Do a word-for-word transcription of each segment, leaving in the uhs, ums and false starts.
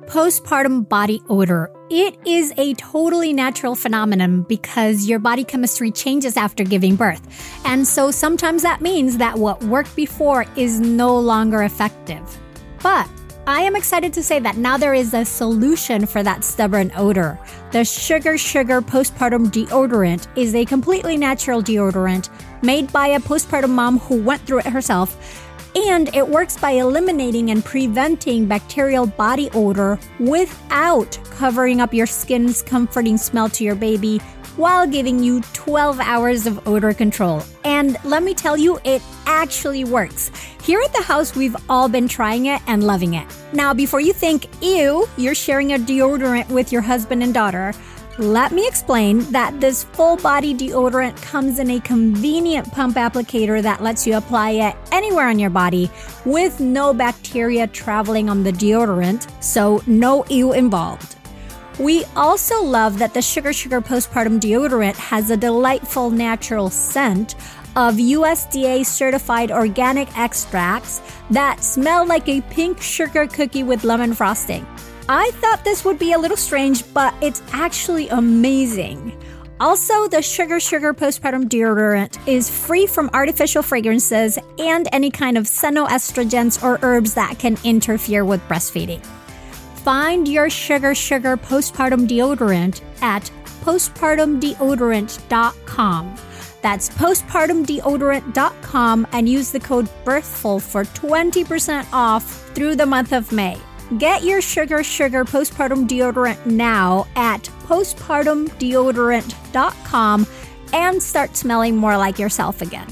Postpartum body odor. It is a totally natural phenomenon because your body chemistry changes after giving birth. And so sometimes that means that what worked before is no longer effective. But I am excited to say that now there is a solution for that stubborn odor. The Sugar Sugar Postpartum Deodorant is a completely natural deodorant made by a postpartum mom who went through it herself. And it works by eliminating and preventing bacterial body odor without covering up your skin's comforting smell to your baby while giving you twelve hours of odor control. And let me tell you, it actually works. Here at the house, we've all been trying it and loving it. Now, before you think, ew, you're sharing a deodorant with your husband and daughter, let me explain that this full-body deodorant comes in a convenient pump applicator that lets you apply it anywhere on your body with no bacteria traveling on the deodorant, so no ew involved. We also love that the Sugar Sugar Postpartum Deodorant has a delightful natural scent of U S D A-certified organic extracts that smell like a pink sugar cookie with lemon frosting. I thought this would be a little strange, but it's actually amazing. Also, the Sugar Sugar Postpartum Deodorant is free from artificial fragrances and any kind of xenoestrogens or herbs that can interfere with breastfeeding. Find your Sugar Sugar Postpartum Deodorant at postpartum deodorant dot com. That's postpartum deodorant dot com and use the code BIRTHFUL for twenty percent off through the month of May. Get your Sugar Sugar Postpartum Deodorant now at postpartum deodorant dot com and start smelling more like yourself again.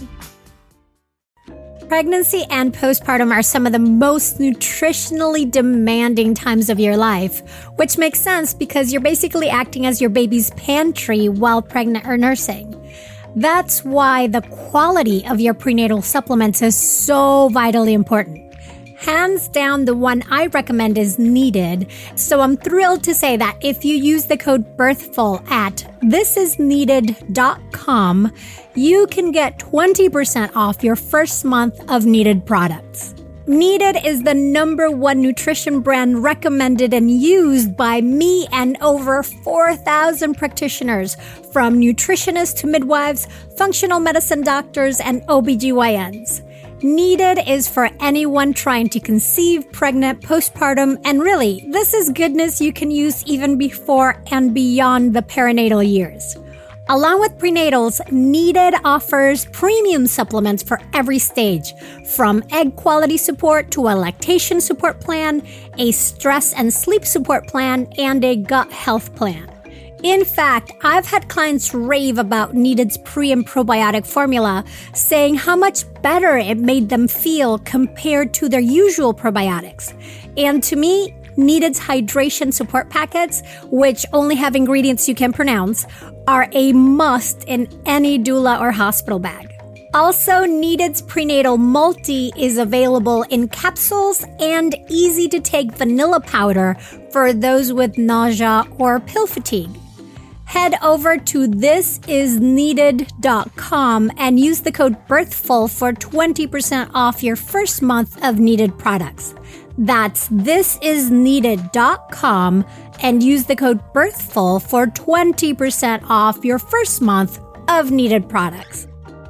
Pregnancy and postpartum are some of the most nutritionally demanding times of your life, which makes sense because you're basically acting as your baby's pantry while pregnant or nursing. That's why the quality of your prenatal supplements is so vitally important. Hands down, the one I recommend is Needed. So I'm thrilled to say that if you use the code BIRTHFUL at this is needed dot com, you can get twenty percent off your first month of Needed products. Needed is the number one nutrition brand recommended and used by me and over four thousand practitioners, from nutritionists to midwives, functional medicine doctors, and O B G Y Ns. Needed is for anyone trying to conceive, pregnant, postpartum, and really, this is goodness you can use even before and beyond the perinatal years. Along with prenatals, Needed offers premium supplements for every stage, from egg quality support to a lactation support plan, a stress and sleep support plan, and a gut health plan. In fact, I've had clients rave about Needed's pre- and probiotic formula, saying how much better it made them feel compared to their usual probiotics. And to me, Needed's hydration support packets, which only have ingredients you can pronounce, are a must in any doula or hospital bag. Also, Needed's Prenatal Multi is available in capsules and easy-to-take vanilla powder for those with nausea or pill fatigue. Head over to this is needed dot com and use the code BIRTHFUL for twenty percent off your first month of Needed products. That's this is needed dot com and use the code BIRTHFUL for twenty percent off your first month of Needed products.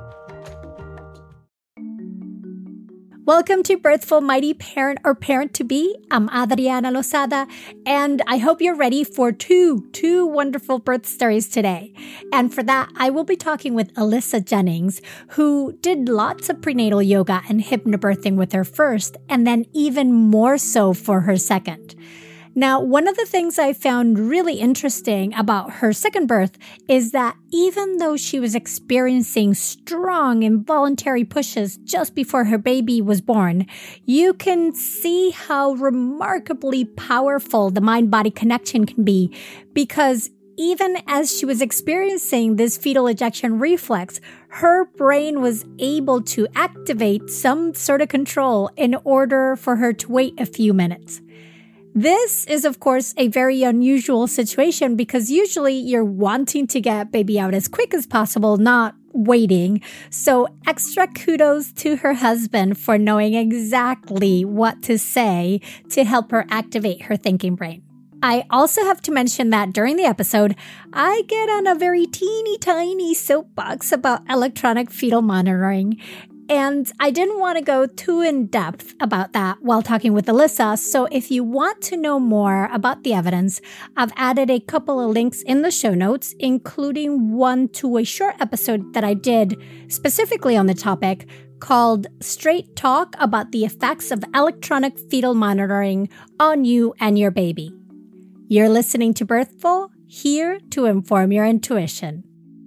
Welcome to Birthful Mighty Parent or Parent-to-Be. I'm Adriana Lozada, and I hope you're ready for two, two wonderful birth stories today. And for that, I will be talking with Alyssa Jennings, who did lots of prenatal yoga and hypnobirthing with her first, and then even more so for her second. Now, one of the things I found really interesting about her second birth is that even though she was experiencing strong involuntary pushes just before her baby was born, you can see how remarkably powerful the mind-body connection can be, because even as she was experiencing this fetal ejection reflex, her brain was able to activate some sort of control in order for her to wait a few minutes. This is, of course, a very unusual situation because usually you're wanting to get baby out as quick as possible, not waiting. So extra kudos to her husband for knowing exactly what to say to help her activate her thinking brain. I also have to mention that during the episode, I get on a very teeny tiny soapbox about electronic fetal monitoring. And I didn't want to go too in depth about that while talking with Alyssa. So if you want to know more about the evidence, I've added a couple of links in the show notes, including one to a short episode that I did specifically on the topic called Straight Talk about the effects of electronic fetal monitoring on you and your baby. You're listening to Birthful, here to inform your intuition.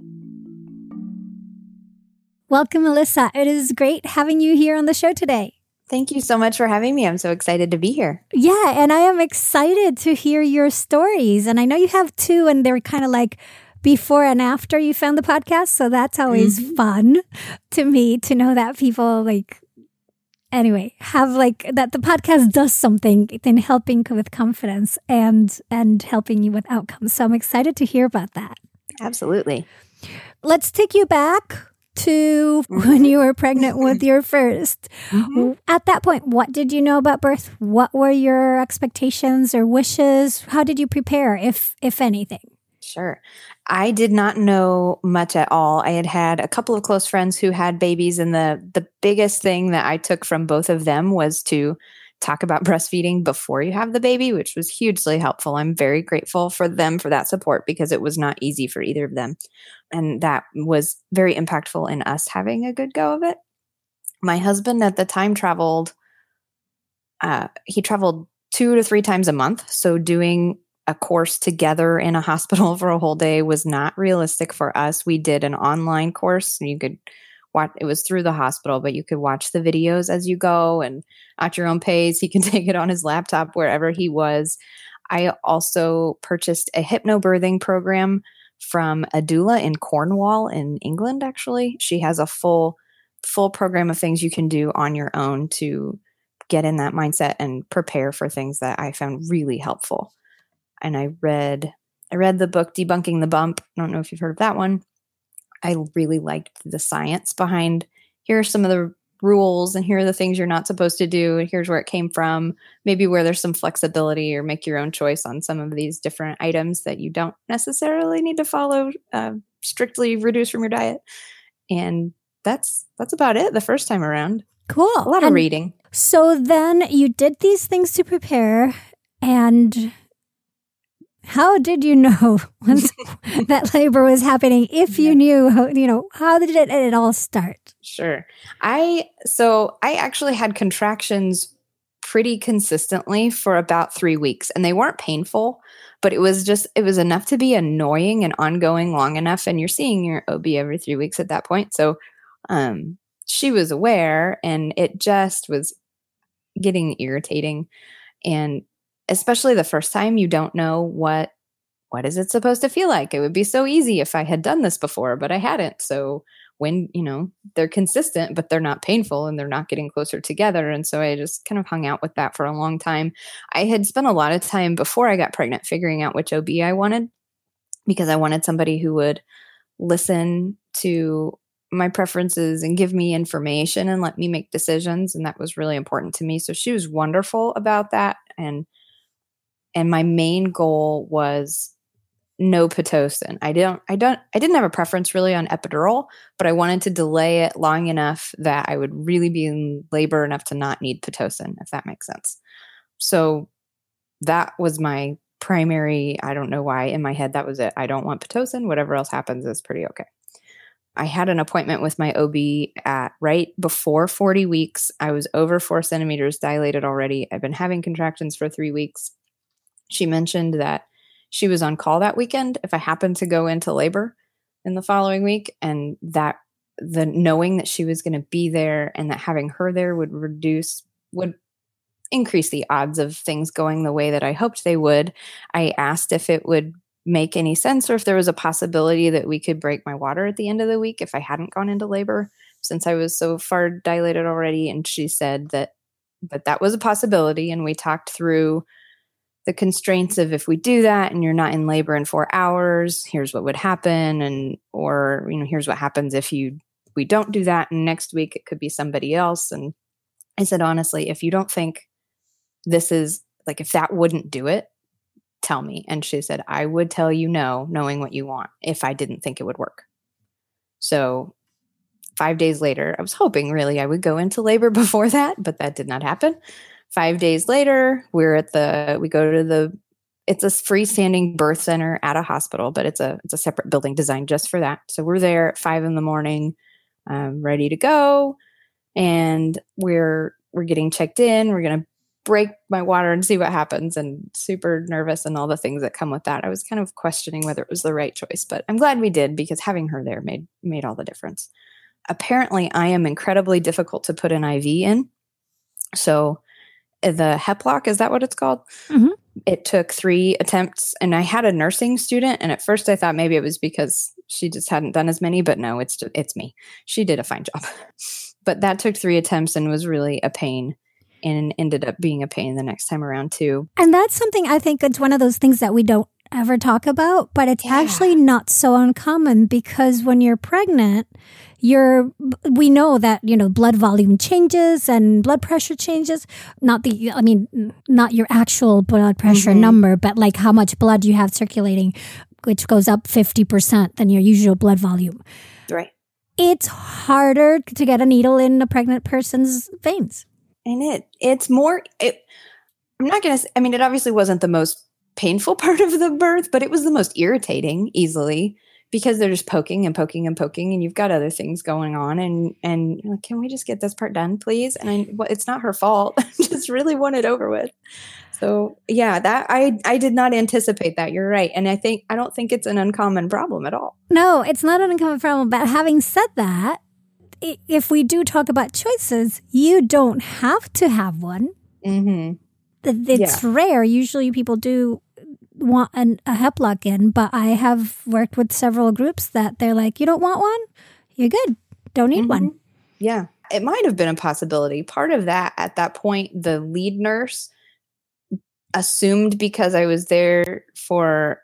Welcome, Alyssa. It is great having you here on the show today. Thank you so much for having me. I'm so excited to be here. Yeah, and I am excited to hear your stories. And I know you have two, and they're kind of like before and after you found the podcast. So that's always mm-hmm. fun to me to know that people like... Anyway, have like that the podcast does something in helping with confidence and and helping you with outcomes. So I'm excited to hear about that. Absolutely. Let's take you back to mm-hmm. when you were pregnant with your first. Mm-hmm. At that point, what did you know about birth? What were your expectations or wishes? How did you prepare, if if anything? Sure. I did not know much at all. I had had a couple of close friends who had babies, and the the biggest thing that I took from both of them was to talk about breastfeeding before you have the baby, which was hugely helpful. I'm very grateful for them for that support because it was not easy for either of them. And that was very impactful in us having a good go of it. My husband at the time traveled, uh, he traveled two to three times a month. So doing a course together in a hospital for a whole day was not realistic for us. We did an online course, and you could watch, it was through the hospital, but you could watch the videos as you go and at your own pace. He can take it on his laptop wherever he was. I also purchased a hypnobirthing program from a doula in Cornwall in England, actually. She has a full, full program of things you can do on your own to get in that mindset and prepare for things that I found really helpful. And I read, I read the book Debunking the Bump. I don't know if you've heard of that one. I really liked the science behind, here are some of the rules and here are the things you're not supposed to do. And here's where it came from. Maybe where there's some flexibility or make your own choice on some of these different items that you don't necessarily need to follow, uh, strictly reduce from your diet. And that's, that's about it the first time around. Cool. A lot and of reading. So then you did these things to prepare, and how did you know once that labor was happening? If you knew, how, you know, how did it, it all start? Sure. I, so I actually had contractions pretty consistently for about three weeks and they weren't painful, but it was just, it was enough to be annoying and ongoing long enough. And you're seeing your O B every three weeks at that point. So, um, she was aware and it just was getting irritating. And especially the first time, you don't know what, what is it supposed to feel like? It would be so easy if I had done this before, but I hadn't. So when, you know, they're consistent, but they're not painful and they're not getting closer together. And so I just kind of hung out with that for a long time. I had spent a lot of time before I got pregnant figuring out which O B I wanted, because I wanted somebody who would listen to my preferences and give me information and let me make decisions. And that was really important to me. So she was wonderful about that. And And my main goal was no Pitocin. I don't, I don't, I didn't have a preference really on epidural, but I wanted to delay it long enough that I would really be in labor enough to not need Pitocin, if that makes sense. So that was my primary, I don't know why, in my head, that was it. I don't want Pitocin. Whatever else happens is pretty okay. I had an appointment with my O B at right before forty weeks. I was over four centimeters dilated already. I've been having contractions for three weeks. She mentioned that she was on call that weekend if I happened to go into labor in the following week, and that the knowing that she was going to be there and that having her there would reduce, would increase the odds of things going the way that I hoped they would. I asked if it would make any sense or if there was a possibility that we could break my water at the end of the week if I hadn't gone into labor since I was so far dilated already. And she said that, that that was a possibility. And we talked through the constraints of if we do that and you're not in labor in four hours, here's what would happen. And, or, you know, here's what happens if you, we don't do that. And next week it could be somebody else. And I said, honestly, if you don't think this is like, if that wouldn't do it, tell me. And she said, I would tell you no, knowing what you want, if I didn't think it would work. So five days later, I was hoping really I would go into labor before that, but that did not happen. Five days later, we're at the, we go to the, it's a freestanding birth center at a hospital, but it's a, it's a separate building designed just for that. So we're there at five in the morning, um, ready to go. And we're, we're getting checked in. We're going to break my water and see what happens, and super nervous and all the things that come with that. I was kind of questioning whether it was the right choice, but I'm glad we did, because having her there made, made all the difference. Apparently I am incredibly difficult to put an I V in. So the Heplock, is that what it's called? Mm-hmm. It took three attempts, and I had a nursing student, and at first I thought maybe it was because she just hadn't done as many, but no, it's just, it's me. She did a fine job. But that took three attempts and was really a pain, and ended up being a pain the next time around too. And that's something I think it's one of those things that we don't ever talk about, but it's yeah. actually not so uncommon, because when you're pregnant, you're, we know that, you know, blood volume changes and blood pressure changes. Not the, I mean, not your actual blood pressure mm-hmm. number, but like how much blood you have circulating, which goes up fifty percent than your usual blood volume. Right. It's harder to get a needle in a pregnant person's veins. And it, it's more, it, I'm not going to, I mean, it obviously wasn't the most painful part of the birth, but it was the most irritating easily, because they're just poking and poking and poking, and you've got other things going on, and, and you're like, can we just get this part done, please? And I, well, it's not her fault. I just really want it over with. So yeah, that I, I did not anticipate that. You're right. And I think, I don't think it's an uncommon problem at all. No, it's not an uncommon problem. But having said that, if we do talk about choices, you don't have to have one. Mm-hmm. It's yeah. rare. Usually people do want an, a Heplock in, but I have worked with several groups that they're like, you don't want one? You're good. Don't need mm-hmm. one. Yeah. It might have been a possibility. Part of that, at that point, the lead nurse assumed because I was there for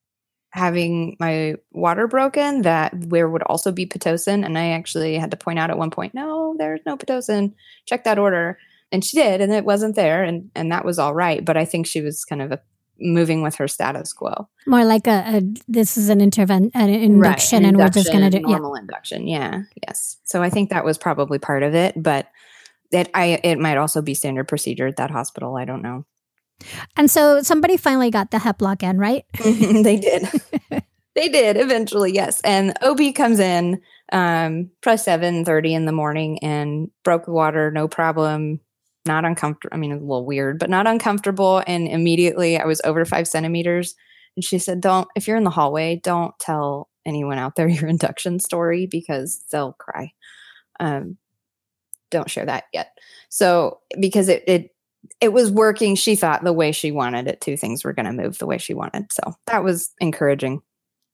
having my water broken that there would also be Pitocin. And I actually had to point out at one point, no, there's no Pitocin. Check that order. And she did, and it wasn't there, and, and that was all right. But I think she was kind of a, moving with her status quo. More like a, a this is an intervention, an induction, right, an and induction, we're just going to do normal yeah. induction. Yeah, yes. So I think that was probably part of it, but it I it might also be standard procedure at that hospital. I don't know. And so somebody finally got the Heplock in, right? They did. They did eventually, yes. And O B comes in um, probably seven thirty in the morning and broke the water, no problem. Not uncomfortable. I mean, a little weird, but not uncomfortable. And immediately I was over five centimeters. And she said, don't, if you're in the hallway, don't tell anyone out there your induction story, because they'll cry. Um, don't share that yet. So, because it, it, it was working, she thought, the way she wanted it to. Things were going to move the way she wanted. So that was encouraging.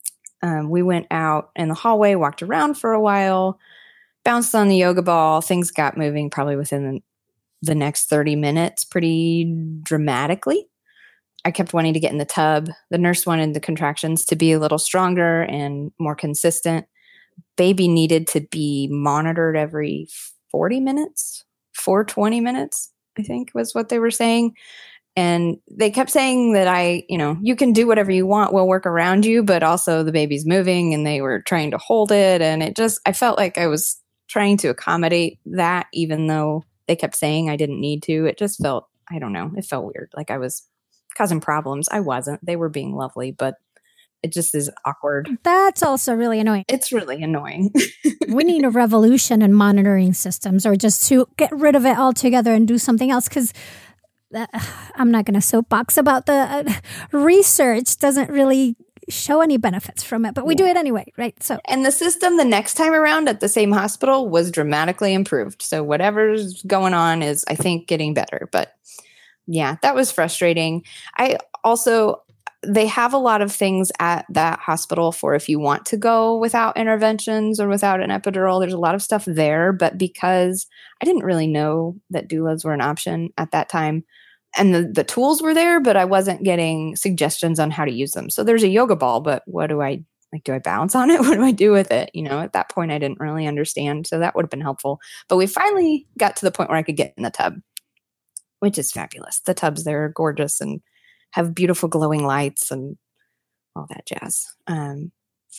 Um, we went out in the hallway, walked around for a while, bounced on the yoga ball. Things got moving probably within the the next thirty minutes pretty dramatically. I kept wanting to get in the tub. The nurse wanted the contractions to be a little stronger and more consistent. Baby needed to be monitored every forty minutes, for twenty minutes, I think was what they were saying. And they kept saying that I, you know, you can do whatever you want. We'll work around you, but also the baby's moving, and they were trying to hold it. And it just, I felt like I was trying to accommodate that, even though they kept saying I didn't need to. It just felt, I don't know, it felt weird. Like I was causing problems. I wasn't. They were being lovely, but it just is awkward. That's also really annoying. It's really annoying. We need a revolution in monitoring systems, or just to get rid of it altogether and do something else, because uh, I'm not going to soapbox about the uh, research doesn't really show any benefits from it, but we yeah. do it anyway, right? So, and the system the next time around at the same hospital was dramatically improved. So whatever's going on is, I think, getting better. But yeah, that was frustrating. I also, they have a lot of things at that hospital for if you want to go without interventions or without an epidural. There's a lot of stuff there, but because I didn't really know that doulas were an option at that time, and the, the tools were there, but I wasn't getting suggestions on how to use them. So there's a yoga ball, but what do I like? Do I bounce on it? What do I do with it? You know, at that point, I didn't really understand. So that would have been helpful. But we finally got to the point where I could get in the tub, which is fabulous. The tubs there are gorgeous and have beautiful glowing lights and all that jazz. Um,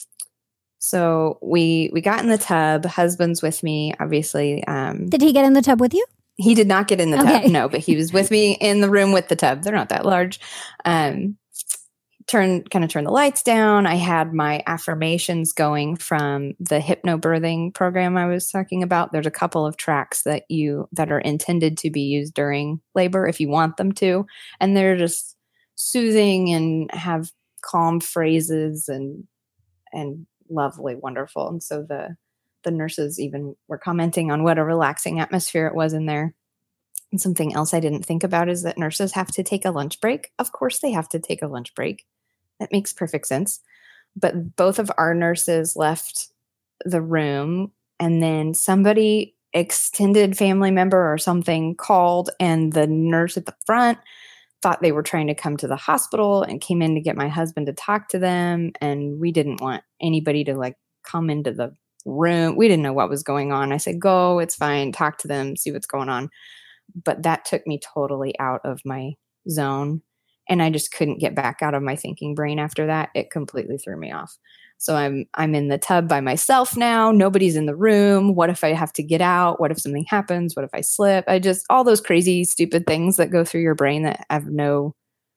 so we we got in the tub. Husband's with me, obviously. Um, Did he get in the tub with you? He did not get in the Okay. tub, no, but he was with me in the room with the tub. They're not that large. Um, turn kind of turn the lights down. I had my affirmations going from the hypnobirthing program I was talking about. There's a couple of tracks that you that are intended to be used during labor if you want them to, and they're just soothing and have calm phrases and and lovely, wonderful. And so the the nurses even were commenting on what a relaxing atmosphere it was in there. And something else I didn't think about is that nurses have to take a lunch break. Of course they have to take a lunch break. That makes perfect sense. But both of our nurses left the room, and then somebody, extended family member or something, called, and the nurse at the front thought they were trying to come to the hospital and came in to get my husband to talk to them. And we didn't want anybody to like come into the room. We didn't know what was going on. I said, go, it's fine. Talk to them, see what's going on. But that took me totally out of my zone. And I just couldn't get back out of my thinking brain after that. It completely threw me off. So I'm I'm in the tub by myself now. Nobody's in the room. What if I have to get out? What if something happens? What if I slip? I just, all those crazy, stupid things that go through your brain that have no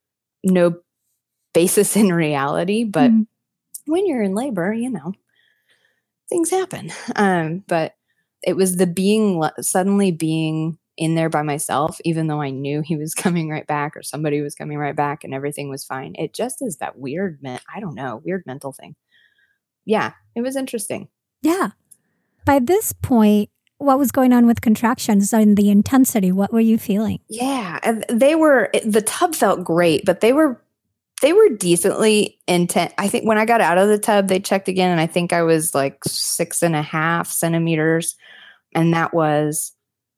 no basis in reality. But mm. when you're in labor, you know, things happen. Um, but it was the being, suddenly being in there by myself, even though I knew he was coming right back or somebody was coming right back and everything was fine. It just is that weird, I don't know, weird mental thing. Yeah, it was interesting. Yeah. By this point, what was going on with contractions and the intensity? What were you feeling? Yeah, and they were, the tub felt great, but they were They were decently intense. I think when I got out of the tub, they checked again, and I think I was like six and a half centimeters, and that was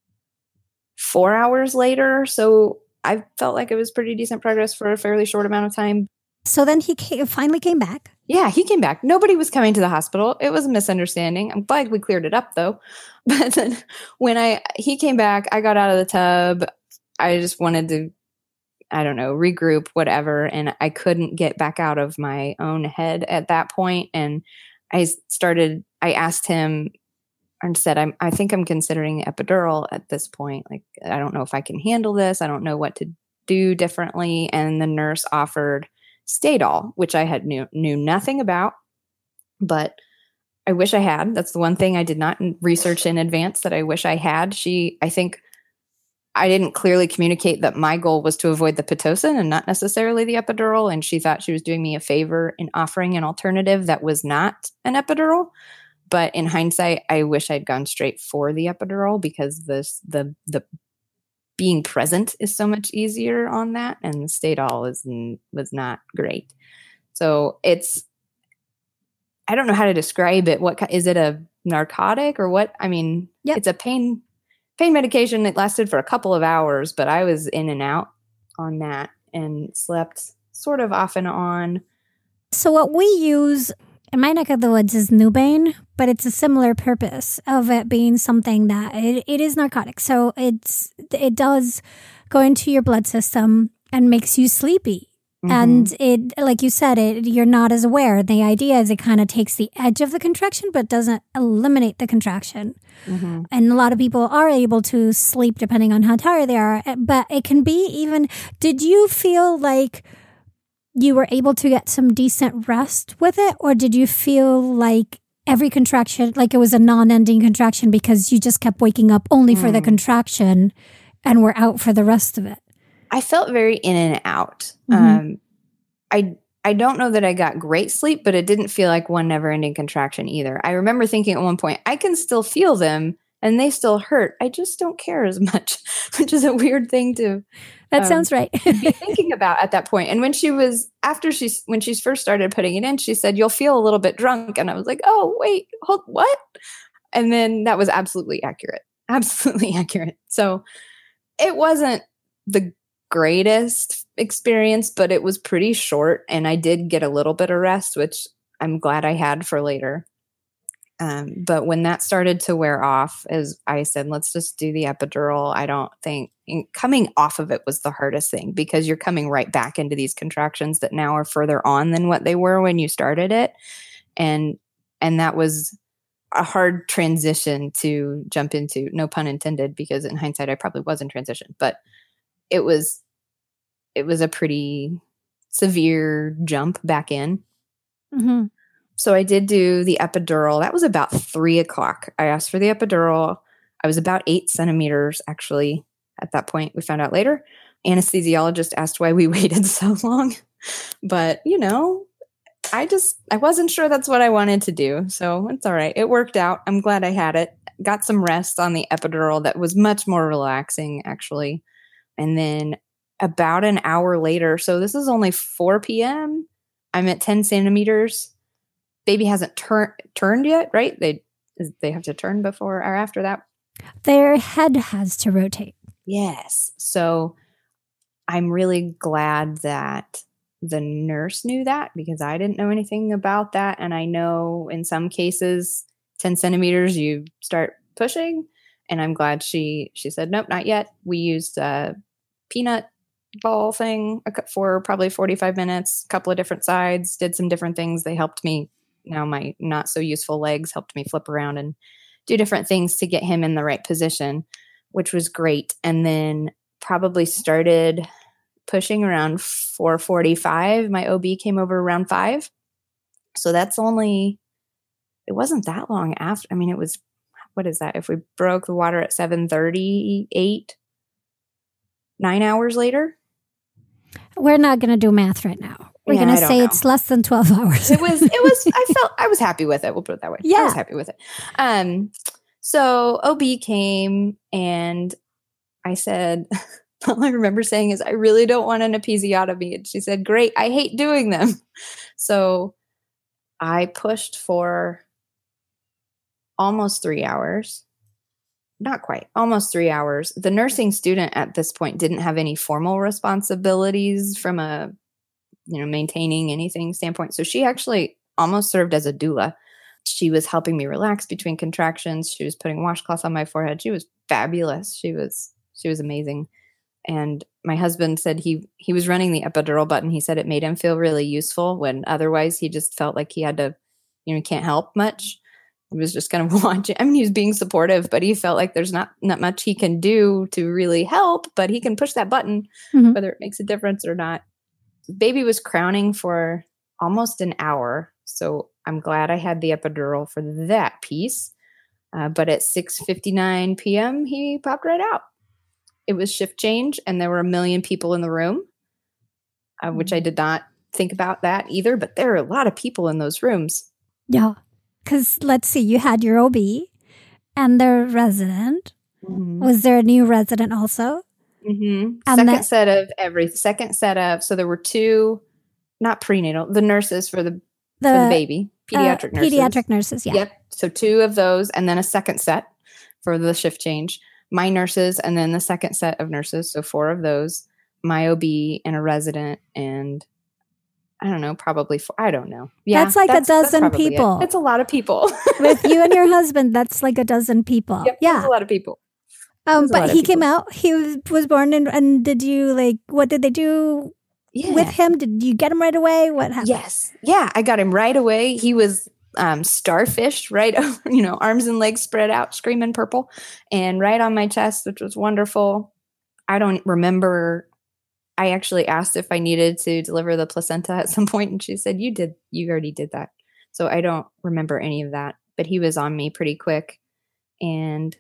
four hours later. So I felt like it was pretty decent progress for a fairly short amount of time. So then he came, finally came back. Yeah, he came back. Nobody was coming to the hospital. It was a misunderstanding. I'm glad we cleared it up, though. But then when I he came back, I got out of the tub. I just wanted to, I don't know, regroup, whatever. And I couldn't get back out of my own head at that point. And I started, I asked him and said, I'm, I think I'm considering epidural at this point. Like, I don't know if I can handle this. I don't know what to do differently. And the nurse offered Stadol, which I had knew, knew nothing about, but I wish I had. That's the one thing I did not research in advance that I wish I had. She, I think, I didn't clearly communicate that my goal was to avoid the Pitocin and not necessarily the epidural. And she thought she was doing me a favor in offering an alternative that was not an epidural. But in hindsight, I wish I'd gone straight for the epidural because this, the, the being present is so much easier on that. And the Stadol was, was not great. So it's, I don't know how to describe it. What is it, a narcotic or what? I mean, yep. It's a pain pain medication that lasted for a couple of hours, but I was in and out on that and slept sort of off and on. So what we use in my neck of the woods is Nubain, but it's a similar purpose of it being something that it, it is narcotic. So it's it does go into your blood system and makes you sleepy. Mm-hmm. And it, like you said, it you're not as aware. The idea is it kind of takes the edge of the contraction, but doesn't eliminate the contraction. Mm-hmm. And a lot of people are able to sleep depending on how tired they are. But it can be even, did you feel like you were able to get some decent rest with it? Or did you feel like every contraction, like it was a non-ending contraction because you just kept waking up only mm. for the contraction and were out for the rest of it? I felt very in and out. Mm-hmm. Um, I I don't know that I got great sleep, but it didn't feel like one never-ending contraction either. I remember thinking at one point, I can still feel them and they still hurt. I just don't care as much, which is a weird thing to That um, sounds right. be thinking about at that point. And when she was, after she, when she first started putting it in, she said, you'll feel a little bit drunk. And I was like, oh, wait, hold, what? And then that was absolutely accurate. Absolutely accurate. So it wasn't the greatest experience, but it was pretty short. And I did get a little bit of rest, which I'm glad I had for later. Um, but when that started to wear off, as I said, let's just do the epidural. I don't think coming off of it was the hardest thing, because you're coming right back into these contractions that now are further on than what they were when you started it. And, and that was a hard transition to jump into, no pun intended, because in hindsight, I probably was in transition, but it was, it was a pretty severe jump back in. Mm-hmm. So I did do the epidural. That was about three o'clock. I asked for the epidural. I was about eight centimeters, actually, at that point. We found out later. Anesthesiologist asked why we waited so long. But, you know, I just, I wasn't sure that's what I wanted to do. So it's all right. It worked out. I'm glad I had it. Got some rest on the epidural that was much more relaxing, actually. And then about an hour later, so this is only four p.m., I'm at ten centimeters. Baby hasn't turned turned yet, right? They they have to turn before or after that. Their head has to rotate. Yes. So I'm really glad that the nurse knew that, because I didn't know anything about that. And I know in some cases, ten centimeters, you start pushing. And I'm glad she she said, nope, not yet. We used a peanut ball thing for probably forty-five minutes, a couple of different sides, did some different things. They helped me. Now my not so useful legs helped me flip around and do different things to get him in the right position, which was great. And then probably started pushing around four forty-five. My O B came over around five. So that's only, it wasn't that long after. I mean, it was, what is that? If we broke the water at seven thirty-eight, nine hours later. We're not going to do math right now. We're Yeah, going to I say don't know. it's less than twelve hours. It was, it was, I felt, I was happy with it. We'll put it that way. Yeah. I was happy with it. Um, so O B came and I said, all I remember saying is, I really don't want an episiotomy. And she said, great. I hate doing them. So I pushed for almost three hours. Not quite, almost three hours. The nursing student at this point didn't have any formal responsibilities from a, you know, maintaining anything standpoint. So she actually almost served as a doula. She was helping me relax between contractions. She was putting washcloth on my forehead. She was fabulous. She was, she was amazing. And my husband said he, he was running the epidural button. He said it made him feel really useful when otherwise he just felt like he had to, you know, can't help much. He was just kind of watching. I mean, he was being supportive, but he felt like there's not, not much he can do to really help, but he can push that button, mm-hmm. whether it makes a difference or not. Baby was crowning for almost an hour. So I'm glad I had the epidural for that piece. Uh, but at six fifty-nine p.m., he popped right out. It was shift change and there were a million people in the room, uh, which I did not think about that either. But there are a lot of people in those rooms. Yeah. Because let's see, you had your O B and the resident. Mm-hmm. Was there a new resident also? Mm-hmm. Second that, set of every second set of, so there were two, not prenatal, the nurses for the, the, for the baby, pediatric uh, nurses. Pediatric nurses, yeah. Yep. So two of those, and then a second set for the shift change. My nurses, and then the second set of nurses. So four of those, my O B and a resident, and I don't know, probably four, I don't know. Yeah, that's like that's, a dozen people. It. It's a lot of people. With you and your husband, that's like a dozen people. Yep, yeah, that's a lot of people. Um, but he came out. He was, was born in. And did you like? What did they do yeah. with him? Did you get him right away? What happened? Yes, yeah, I got him right away. He was um, starfished, right? You know, arms and legs spread out, screaming purple, and right on my chest, which was wonderful. I don't remember. I actually asked if I needed to deliver the placenta at some point, and she said, "You did. You already did that." So I don't remember any of that. But he was on me pretty quick, and.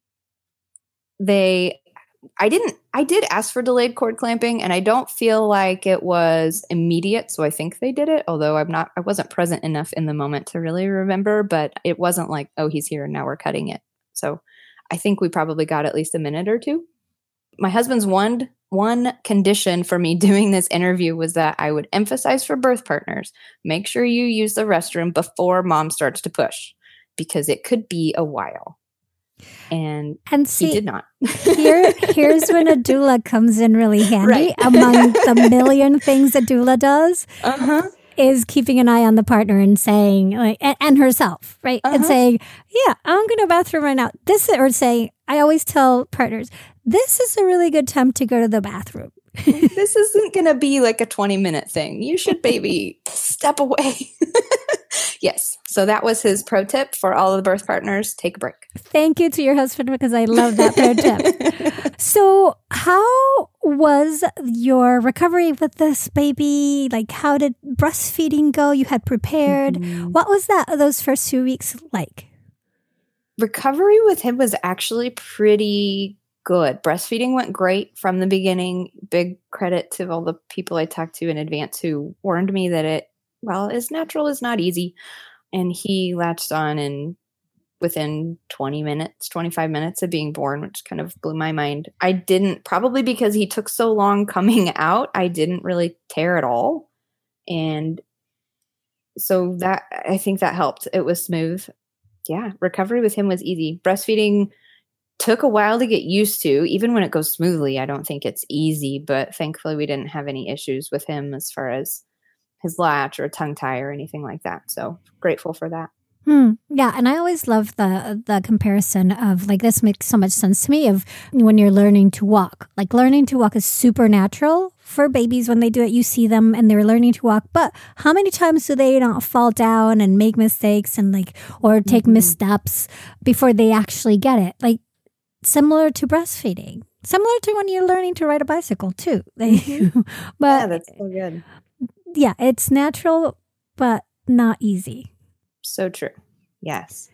They, I didn't, I did ask for delayed cord clamping and I don't feel like it was immediate. So I think they did it, although I'm not, I wasn't present enough in the moment to really remember, but it wasn't like, oh, he's here and now we're cutting it. So I think we probably got at least a minute or two. My husband's one, one condition for me doing this interview was that I would emphasize for birth partners, make sure you use the restroom before mom starts to push because it could be a while. And, and see, he did not. here, here's when a doula comes in really handy. Right. Among the million things a doula does, uh-huh. is keeping an eye on the partner and saying, like, and, and herself, right? Uh-huh. And saying, yeah, I'm going to the bathroom right now. This, or saying, I always tell partners, this is a really good time to go to the bathroom. This isn't going to be like a twenty minute thing. You should maybe step away. Yes. So that was his pro tip for all of the birth partners. Take a break. Thank you to your husband, because I love that pro tip. So how was your recovery with this baby? Like, how did breastfeeding go? You had prepared. Mm-hmm. What was that, those first few weeks like? Recovery with him was actually pretty good. Breastfeeding went great from the beginning. Big credit to all the people I talked to in advance who warned me that it, well, is natural is not easy. And he latched on and within twenty minutes, twenty-five minutes of being born, which kind of blew my mind. I didn't, probably because he took so long coming out, I didn't really tear at all. And so that, I think that helped. It was smooth. Yeah, recovery with him was easy. Breastfeeding took a while to get used to. Even when it goes smoothly, I don't think it's easy, but thankfully we didn't have any issues with him as far as his latch or tongue tie or anything like that. So grateful for that. Hmm. Yeah, and I always love the the comparison of, like, this makes so much sense to me, of when you're learning to walk. Like, learning to walk is super natural for babies. When they do it, you see them and they're learning to walk. But how many times do they not fall down and make mistakes and like, or take mm-hmm. missteps before they actually get it? Like, similar to breastfeeding, similar to when you're learning to ride a bicycle too. Mm-hmm. But yeah, that's so good. Yeah, it's natural, but not easy. So true. Yes.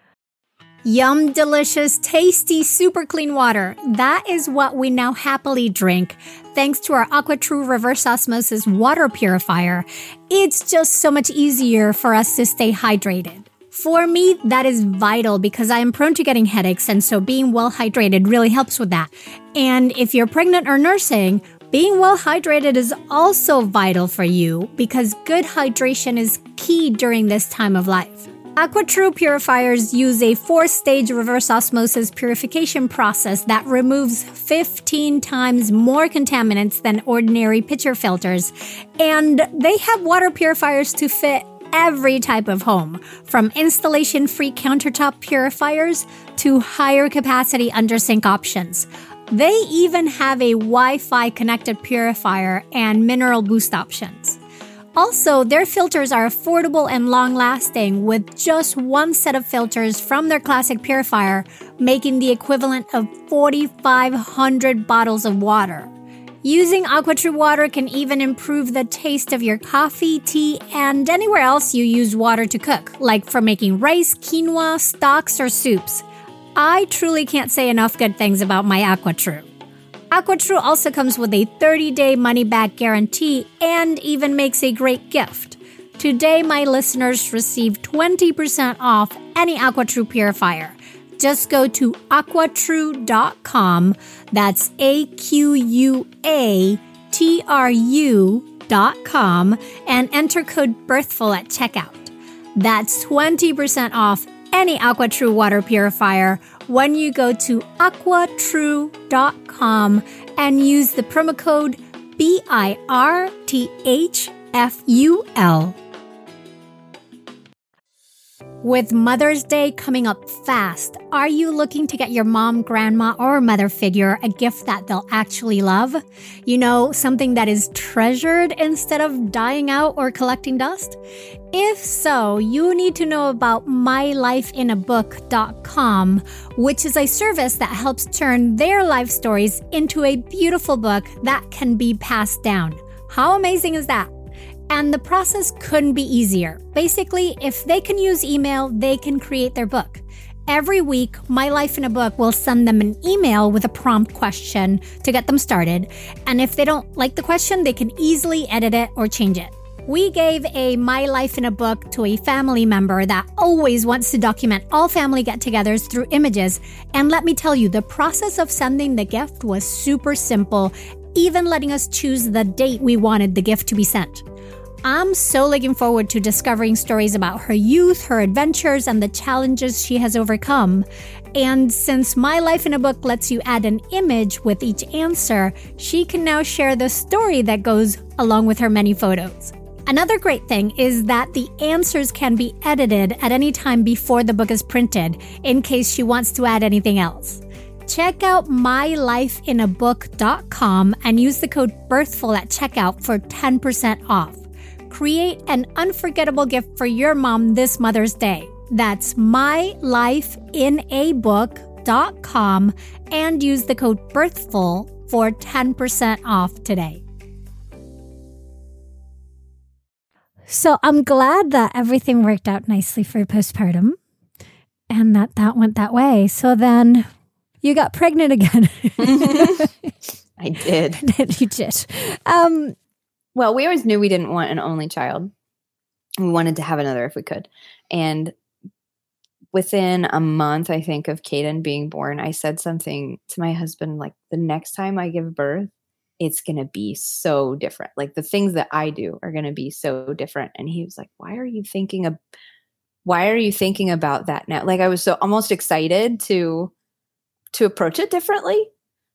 Yum, delicious, tasty, super clean water. That is what we now happily drink, thanks to our AquaTrue reverse osmosis water purifier. It's just so much easier for us to stay hydrated. For me, that is vital because I am prone to getting headaches, and so being well hydrated really helps with that. And if you're pregnant or nursing, being well hydrated is also vital for you because good hydration is key during this time of life. AquaTrue purifiers use a four-stage reverse osmosis purification process that removes fifteen times more contaminants than ordinary pitcher filters. And they have water purifiers to fit every type of home, from installation-free countertop purifiers to higher capacity under-sink options. They even have a Wi-Fi connected purifier and mineral boost options. Also, their filters are affordable and long-lasting, with just one set of filters from their classic purifier, making the equivalent of forty-five hundred bottles of water. Using AquaTrue water can even improve the taste of your coffee, tea, and anywhere else you use water to cook, like for making rice, quinoa, stocks, or soups. I truly can't say enough good things about my AquaTrue. AquaTrue also comes with a thirty-day money-back guarantee and even makes a great gift. Today, my listeners receive twenty percent off any AquaTrue purifier. Just go to aquatrue dot com, that's A Q U A T R U dot com, and enter code BIRTHFUL at checkout. That's twenty percent off any AquaTrue water purifier when you go to aquatrue dot com and use the promo code B I R T H F U L. With Mother's Day coming up fast, are you looking to get your mom, grandma, or mother figure a gift that they'll actually love? You know, something that is treasured instead of dying out or collecting dust? If so, you need to know about my life in a book dot com, which is a service that helps turn their life stories into a beautiful book that can be passed down. How amazing is that? And the process couldn't be easier. Basically, if they can use email, they can create their book. Every week, My Life in a Book will send them an email with a prompt question to get them started. And if they don't like the question, they can easily edit it or change it. We gave a My Life in a Book to a family member that always wants to document all family get-togethers through images. And let me tell you, the process of sending the gift was super simple, even letting us choose the date we wanted the gift to be sent. I'm so looking forward to discovering stories about her youth, her adventures, and the challenges she has overcome. And since My Life in a Book lets you add an image with each answer, she can now share the story that goes along with her many photos. Another great thing is that the answers can be edited at any time before the book is printed, in case she wants to add anything else. Check out my life in a book dot com and use the code BIRTHFUL at checkout for ten percent off. Create an unforgettable gift for your mom this Mother's Day. That's my life in a book dot com and use the code BIRTHFUL for ten percent off today. So I'm glad that everything worked out nicely for postpartum and that that went that way. So then you got pregnant again. I did. You did. Um, Well, we always knew we didn't want an only child. We wanted to have another if we could. And within a month, I think, of Caden being born, I said something to my husband, like, the next time I give birth, it's going to be so different. Like, the things that I do are going to be so different. And he was like, why are you thinking of, why are you thinking about that now? Like, I was so almost excited to, to approach it differently.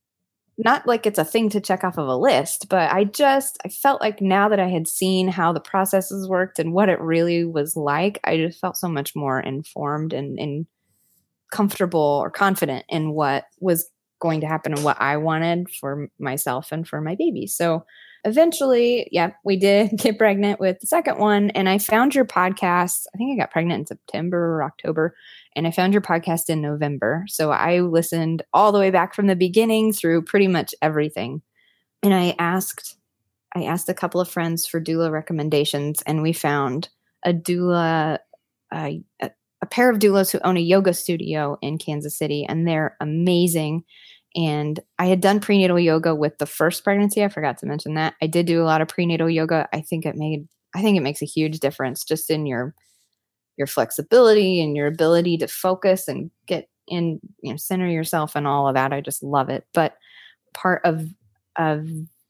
Not like it's a thing to check off of a list, but I just, I felt like now that I had seen how the processes worked and what it really was like, I just felt so much more informed and, and comfortable or confident in what was going to happen and what I wanted for myself and for my baby. So eventually, yeah, we did get pregnant with the second one. And I found your podcast. I think I got pregnant in September or October. And I found your podcast in November. So I listened all the way back from the beginning through pretty much everything. And I asked, I asked a couple of friends for doula recommendations, and we found a doula, uh, a, a pair of doulas who own a yoga studio in Kansas City, and they're amazing. And I had done prenatal yoga with the first pregnancy. I forgot to mention that. I did do a lot of prenatal yoga. I think it made, I think it makes a huge difference just in your your flexibility and your ability to focus and get in, you know, center yourself and all of that. I just love it. But part of, of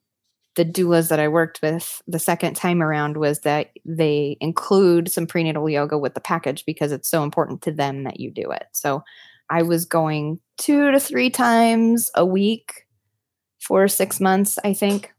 the doulas that I worked with the second time around was that they include some prenatal yoga with the package because it's so important to them that you do it. So I was going two to three times a week for six months, I think.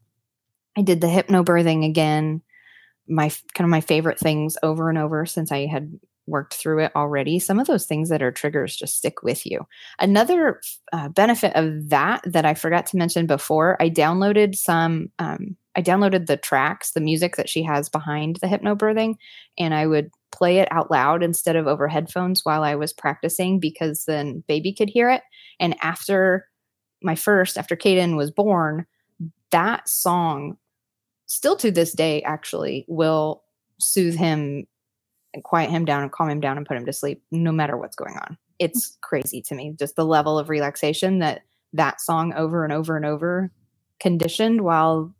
I did the hypnobirthing again. My kind of my favorite things over and over since I had worked through it already. Some of those things that are triggers just stick with you. Another uh, benefit of that that I forgot to mention before, I downloaded some, um, I downloaded the tracks, the music that she has behind the hypnobirthing, and I would play it out loud instead of over headphones while I was practicing because then baby could hear it. And after my first, after Caden was born, that song still to this day, actually, will soothe him and quiet him down and calm him down and put him to sleep no matter what's going on. It's crazy to me, just the level of relaxation that that song over and over and over conditioned while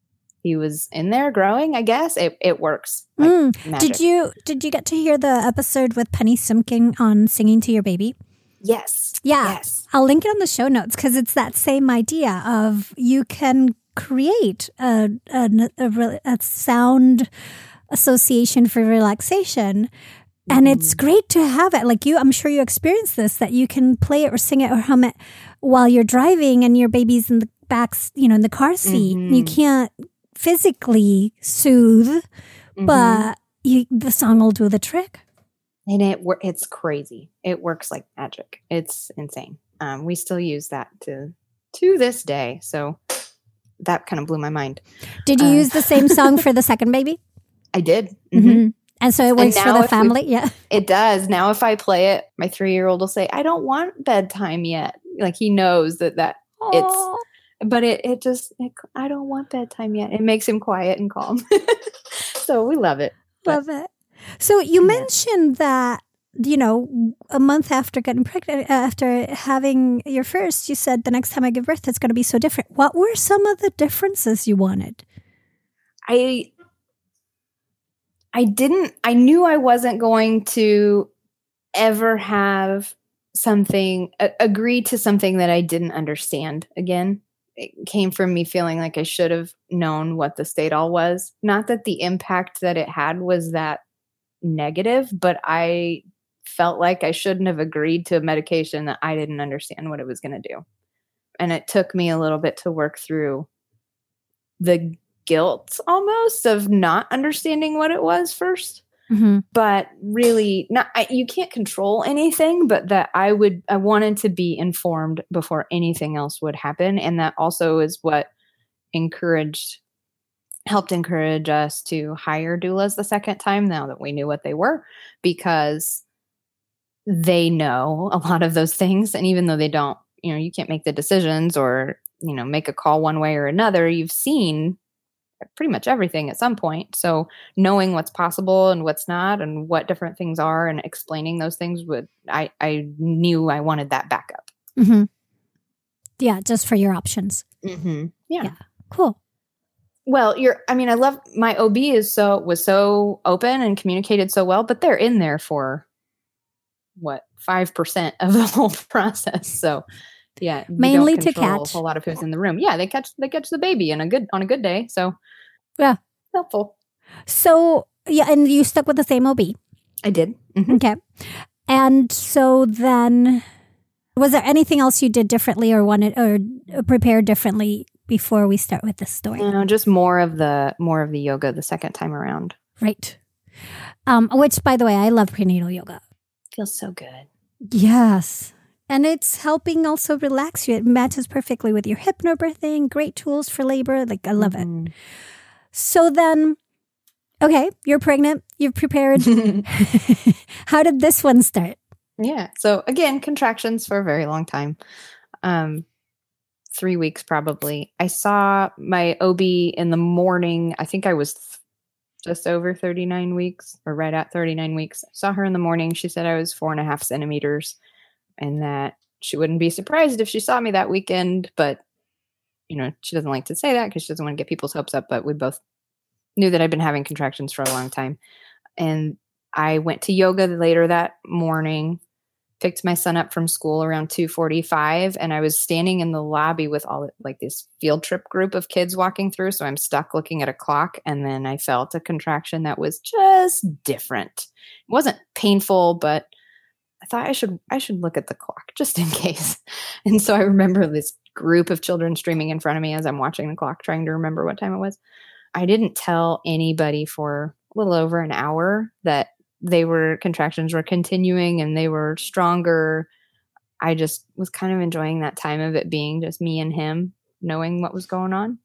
he was in there growing, I guess. It it works. Like mm. Did you did you get to hear the episode with Penny Simking on singing to your baby? Yes. Yeah. Yes. I'll link it on the show notes because it's that same idea of you can create a, a, a, a sound association for relaxation. And mm. it's great to have it. Like you, I'm sure you experienced this, that you can play it or sing it or hum it while you're driving and your baby's in the back, you know, in the car seat. Mm-hmm. You can't physically soothe, mm-hmm. but you, the song will do the trick. And it it's crazy. It works like magic. It's insane. Um, we still use that to to this day. So that kind of blew my mind. Did you uh, use the same song for the second baby? I did. Mm-hmm. Mm-hmm. And so it works for the family? We, yeah. It does. Now if I play it, my three-year-old will say, I don't want bedtime yet. Like he knows that, that it's, but it, it just, it, I don't want bedtime yet. It makes him quiet and calm. So we love it. Love but, it. So you yeah. mentioned that, you know, a month after getting pregnant, after having your first, you said the next time I give birth, it's going to be so different. What were some of the differences you wanted? I, I didn't, I knew I wasn't going to ever have something, uh, agree to something that I didn't understand again. it came from me feeling like I should have known what the Stadol was. Not that the impact that it had was that negative, but I felt like I shouldn't have agreed to a medication that I didn't understand what it was going to do. And it took me a little bit to work through the guilt almost of not understanding what it was first. Mm-hmm. But really, not I, you can't control anything, but that I would, I wanted to be informed before anything else would happen. And that also is what encouraged, helped encourage us to hire doulas the second time now that we knew what they were, because they know a lot of those things. And even though they don't, you know, you can't make the decisions or, you know, make a call one way or another, you've seen pretty much everything at some point. So knowing what's possible and what's not and what different things are and explaining those things would, I, I knew I wanted that backup. Mm-hmm. Yeah. Just for your options. Mm-hmm. Yeah. Yeah. Cool. Well, you're, I mean, I love my O B is so, was so open and communicated so well, but they're in there for what, five percent of the whole process. So yeah, mainly to catch a whole lot of who's in the room. Yeah, they catch they catch the baby in a good on a good day. So yeah, helpful. So yeah, and you stuck with the same O B. I did. Mm-hmm. Okay, and so then, was there anything else you did differently or wanted or prepared differently before we start with this story? No, just more of the more of the yoga the second time around. Right. Um, which, by the way, I love prenatal yoga. Feels so good. Yes. And it's helping also relax you. It matches perfectly with your hypnobirthing. Great tools for labor. Like, I love mm-hmm. it. So then, okay, you're pregnant. You're prepared. How did this one start? Yeah. So again, contractions for a very long time. Um, three weeks probably. I saw my O B in the morning. I think I was th- just over thirty-nine weeks or right at thirty-nine weeks. I saw her in the morning. She said I was four and a half centimeters. And that she wouldn't be surprised if she saw me that weekend. But, you know, she doesn't like to say that because she doesn't want to get people's hopes up. But we both knew that I'd been having contractions for a long time. And I went to yoga later that morning, picked my son up from school around two forty-five. And I was standing in the lobby with all like this field trip group of kids walking through. So I'm stuck looking at a clock. And then I felt a contraction that was just different. It wasn't painful, but I thought I should I should look at the clock just in case. And so I remember this group of children streaming in front of me as I'm watching the clock, trying to remember what time it was. I didn't tell anybody for a little over an hour that they were contractions were continuing and they were stronger. I just was kind of enjoying that time of it being just me and him, knowing what was going on.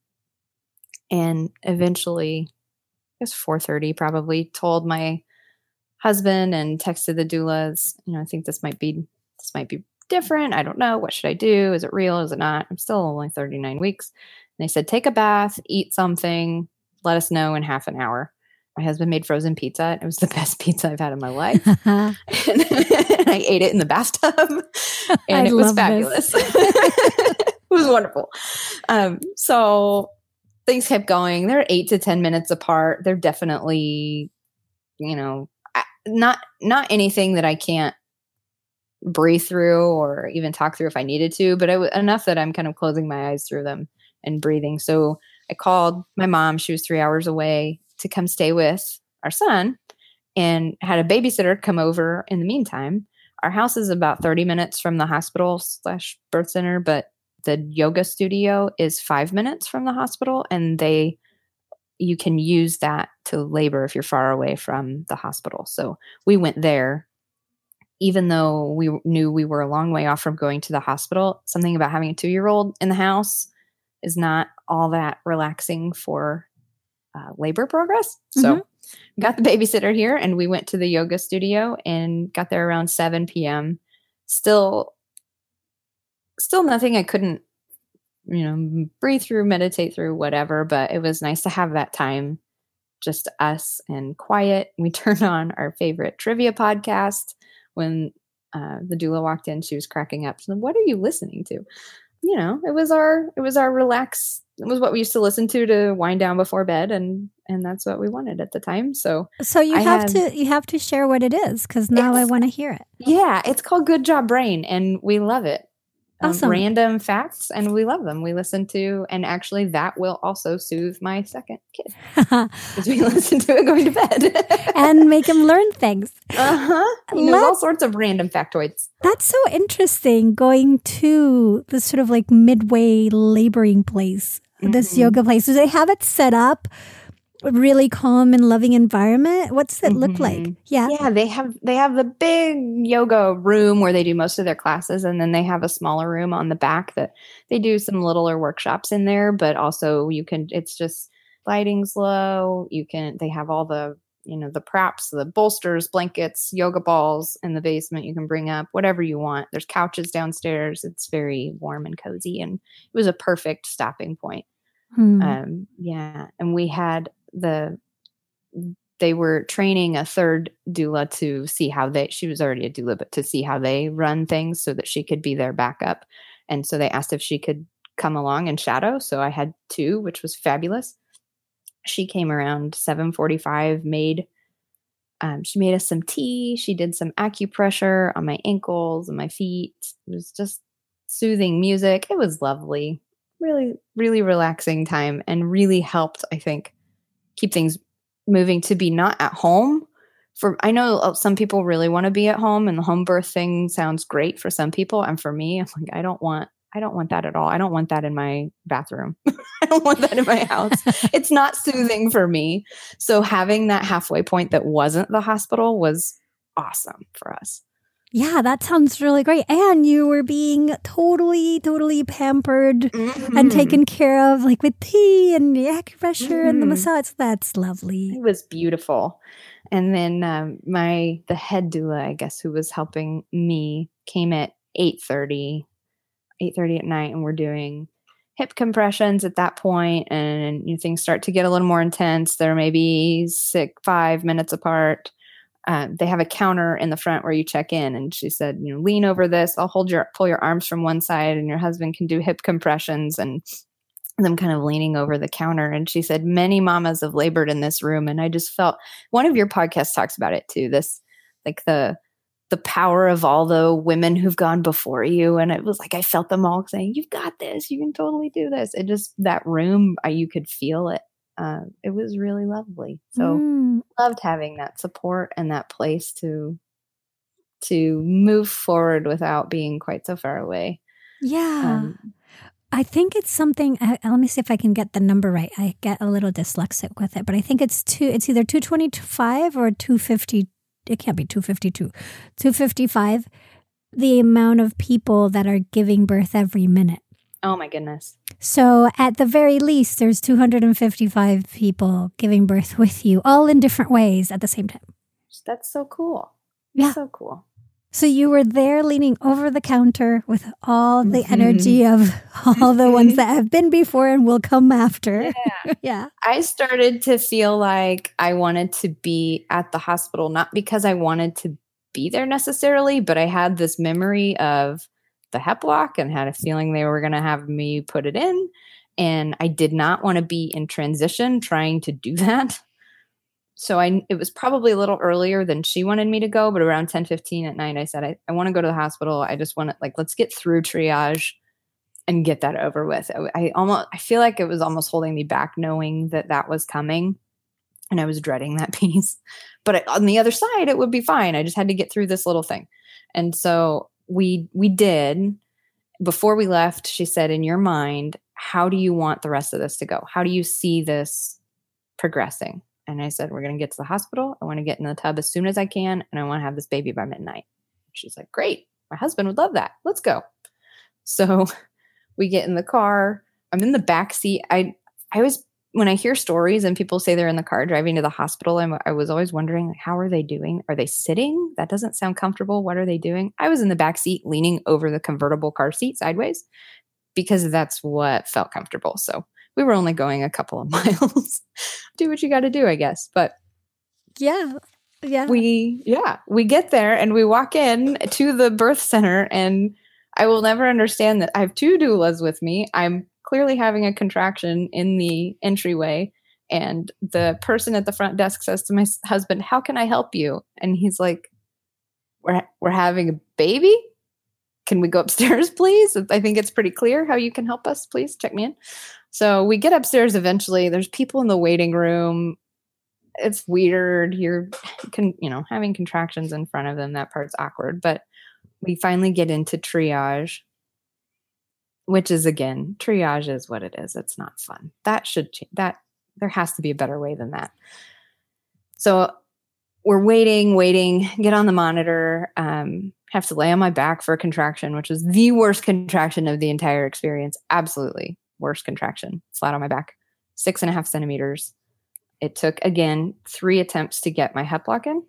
And eventually, I guess four thirty probably, told my husband and texted the doulas, you know, I think this might be, this might be different. I don't know. What should I do? Is it real? Is it not? I'm still only thirty-nine weeks. And they said, take a bath, eat something, let us know in half an hour. My husband made frozen pizza. It was the best pizza I've had in my life. and, and I ate it in the bathtub and I it was fabulous. It was wonderful. Um, so things kept going. They're eight to ten minutes apart. They're definitely, you know, Not not anything that I can't breathe through or even talk through if I needed to, but it was enough that I'm kind of closing my eyes through them and breathing. So I called my mom. She was three hours away to come stay with our son and had a babysitter come over in the meantime. Our house is about thirty minutes from the hospital slash birth center, but the yoga studio is five minutes from the hospital, and they you can use that to labor if you're far away from the hospital. So we went there, even though we knew we were a long way off from going to the hospital. Something about having a two-year-old in the house is not all that relaxing for uh, labor progress. So Mm-hmm. we got the babysitter here and we went to the yoga studio and got there around seven p.m. Still, still nothing I couldn't, you know, breathe through, meditate through, whatever. But it was nice to have that time, just us and quiet. We turned on our favorite trivia podcast. When uh, the doula walked in, she was cracking up. She said, "What are you listening to?" You know, it was our, it was our relax. It was what we used to listen to to wind down before bed, and and that's what we wanted at the time. So, so you I have had, to you have to share what it is, because now I want to hear it. Yeah, it's called Good Job Brain, and we love it. um, Awesome. random facts, and we love them. We listen to, and actually that will also soothe my second kid because we listen to it going to bed and make him learn things. Uh-huh. He knows all sorts of random factoids. That's so interesting, going to this sort of like midway laboring place, mm-hmm. this yoga place. Do they have it set up really calm and loving environment? What's it mm-hmm. look like? Yeah. Yeah, they have they have the big yoga room where they do most of their classes, and then they have a smaller room on the back that they do some littler workshops in there, but also you can it's just lighting's low. You can they have all the, you know, the props, the bolsters, blankets, yoga balls in the basement you can bring up, whatever you want. There's couches downstairs. It's very warm and cozy, and it was a perfect stopping point. Hmm. Um yeah, and we had the they were training a third doula to see how they she was already a doula, but to see how they run things so that she could be their backup. And so they asked if she could come along and shadow. So I had two, which was fabulous. She came around seven forty-five, made um, she made us some tea. She did some acupressure on my ankles and my feet. It was just soothing music. It was lovely. Really, really relaxing time, and really helped, I think, keep things moving to be not at home. For I know some people really want to be at home, and the home birth thing sounds great for some people. And for me, I'm like, I don't want, I don't want that at all. I don't want that in my bathroom. I don't want that in my house. It's not soothing for me. So having that halfway point that wasn't the hospital was awesome for us. Yeah, that sounds really great. And you were being totally, totally pampered mm-hmm. and taken care of, like with tea and the acupressure mm-hmm. and the massage. That's lovely. It was beautiful. And then um, my the head doula, I guess, who was helping me, came at eight thirty, eight thirty at night, and we're doing hip compressions at that point. And you know, things start to get a little more intense. They're maybe six, five minutes apart. Um, they have a counter in the front where you check in, and she said, you know, lean over this. I'll hold your, pull your arms from one side, and your husband can do hip compressions, and them kind of leaning over the counter. And she said, many mamas have labored in this room. And I just felt, one of your podcasts talks about it too. This, like the, the power of all the women who've gone before you. And it was like, I felt them all saying, you've got this, you can totally do this. It just, that room, I, you could feel it. Uh, it was really lovely. So mm. loved having that support and that place to to move forward without being quite so far away. Yeah. Um, I think it's something, uh, let me see if I can get the number right. I get a little dyslexic with it, but I think it's two, it's either two twenty-five or two fifty. It can't be two fifty-two. two fifty-five, the amount of people that are giving birth every minute. Oh my goodness. So at the very least, there's two hundred fifty-five people giving birth with you, all in different ways at the same time. That's so cool. Yeah. So cool. So you were there leaning over the counter with all the energy of all the ones that have been before and will come after. Yeah. Yeah. I started to feel like I wanted to be at the hospital, not because I wanted to be there necessarily, but I had this memory of the Hep Walk and had a feeling they were going to have me put it in. And I did not want to be in transition trying to do that. So I, it was probably a little earlier than she wanted me to go, but around ten fifteen at night, I said, I, I want to go to the hospital. I just want to, like, let's get through triage and get that over with. I, I almost, I feel like it was almost holding me back knowing that that was coming. And I was dreading that piece. But I, on the other side, it would be fine. I just had to get through this little thing. And so we, we did. Before we left, she said, in your mind, how do you want the rest of this to go? How do you see this progressing? And I said, we're going to get to the hospital. I want to get in the tub as soon as I can. And I want to have this baby by midnight. She's like, great. My husband would love that. Let's go. So we get in the car. I'm in the back seat. I, I was, when I hear stories and people say they're in the car driving to the hospital, I'm, I was always wondering, like, how are they doing? Are they sitting? That doesn't sound comfortable. What are they doing? I was in the back seat leaning over the convertible car seat sideways because that's what felt comfortable. So we were only going a couple of miles. Do what you got to do, I guess. But yeah, yeah, we, yeah, we get there and we walk in to the birth center, and I will never understand that I have two doulas with me. I'm clearly having a contraction in the entryway. And the person at the front desk says to my husband, how can I help you? And he's like, we're, we're having a baby. can we go upstairs, please? I think it's pretty clear how you can help us. Please check me in. So we get upstairs eventually. There's people in the waiting room. It's weird. You're, con- you know, having contractions in front of them. That part's awkward. But we finally get into triage, which is, again, triage is what it is. It's not fun. That should change. That there has to be a better way than that. So we're waiting, waiting, get on the monitor, um, have to lay on my back for a contraction, which was the worst contraction of the entire experience. Absolutely worst contraction, flat on my back, six and a half centimeters. It took, again, three attempts to get my hep lock in.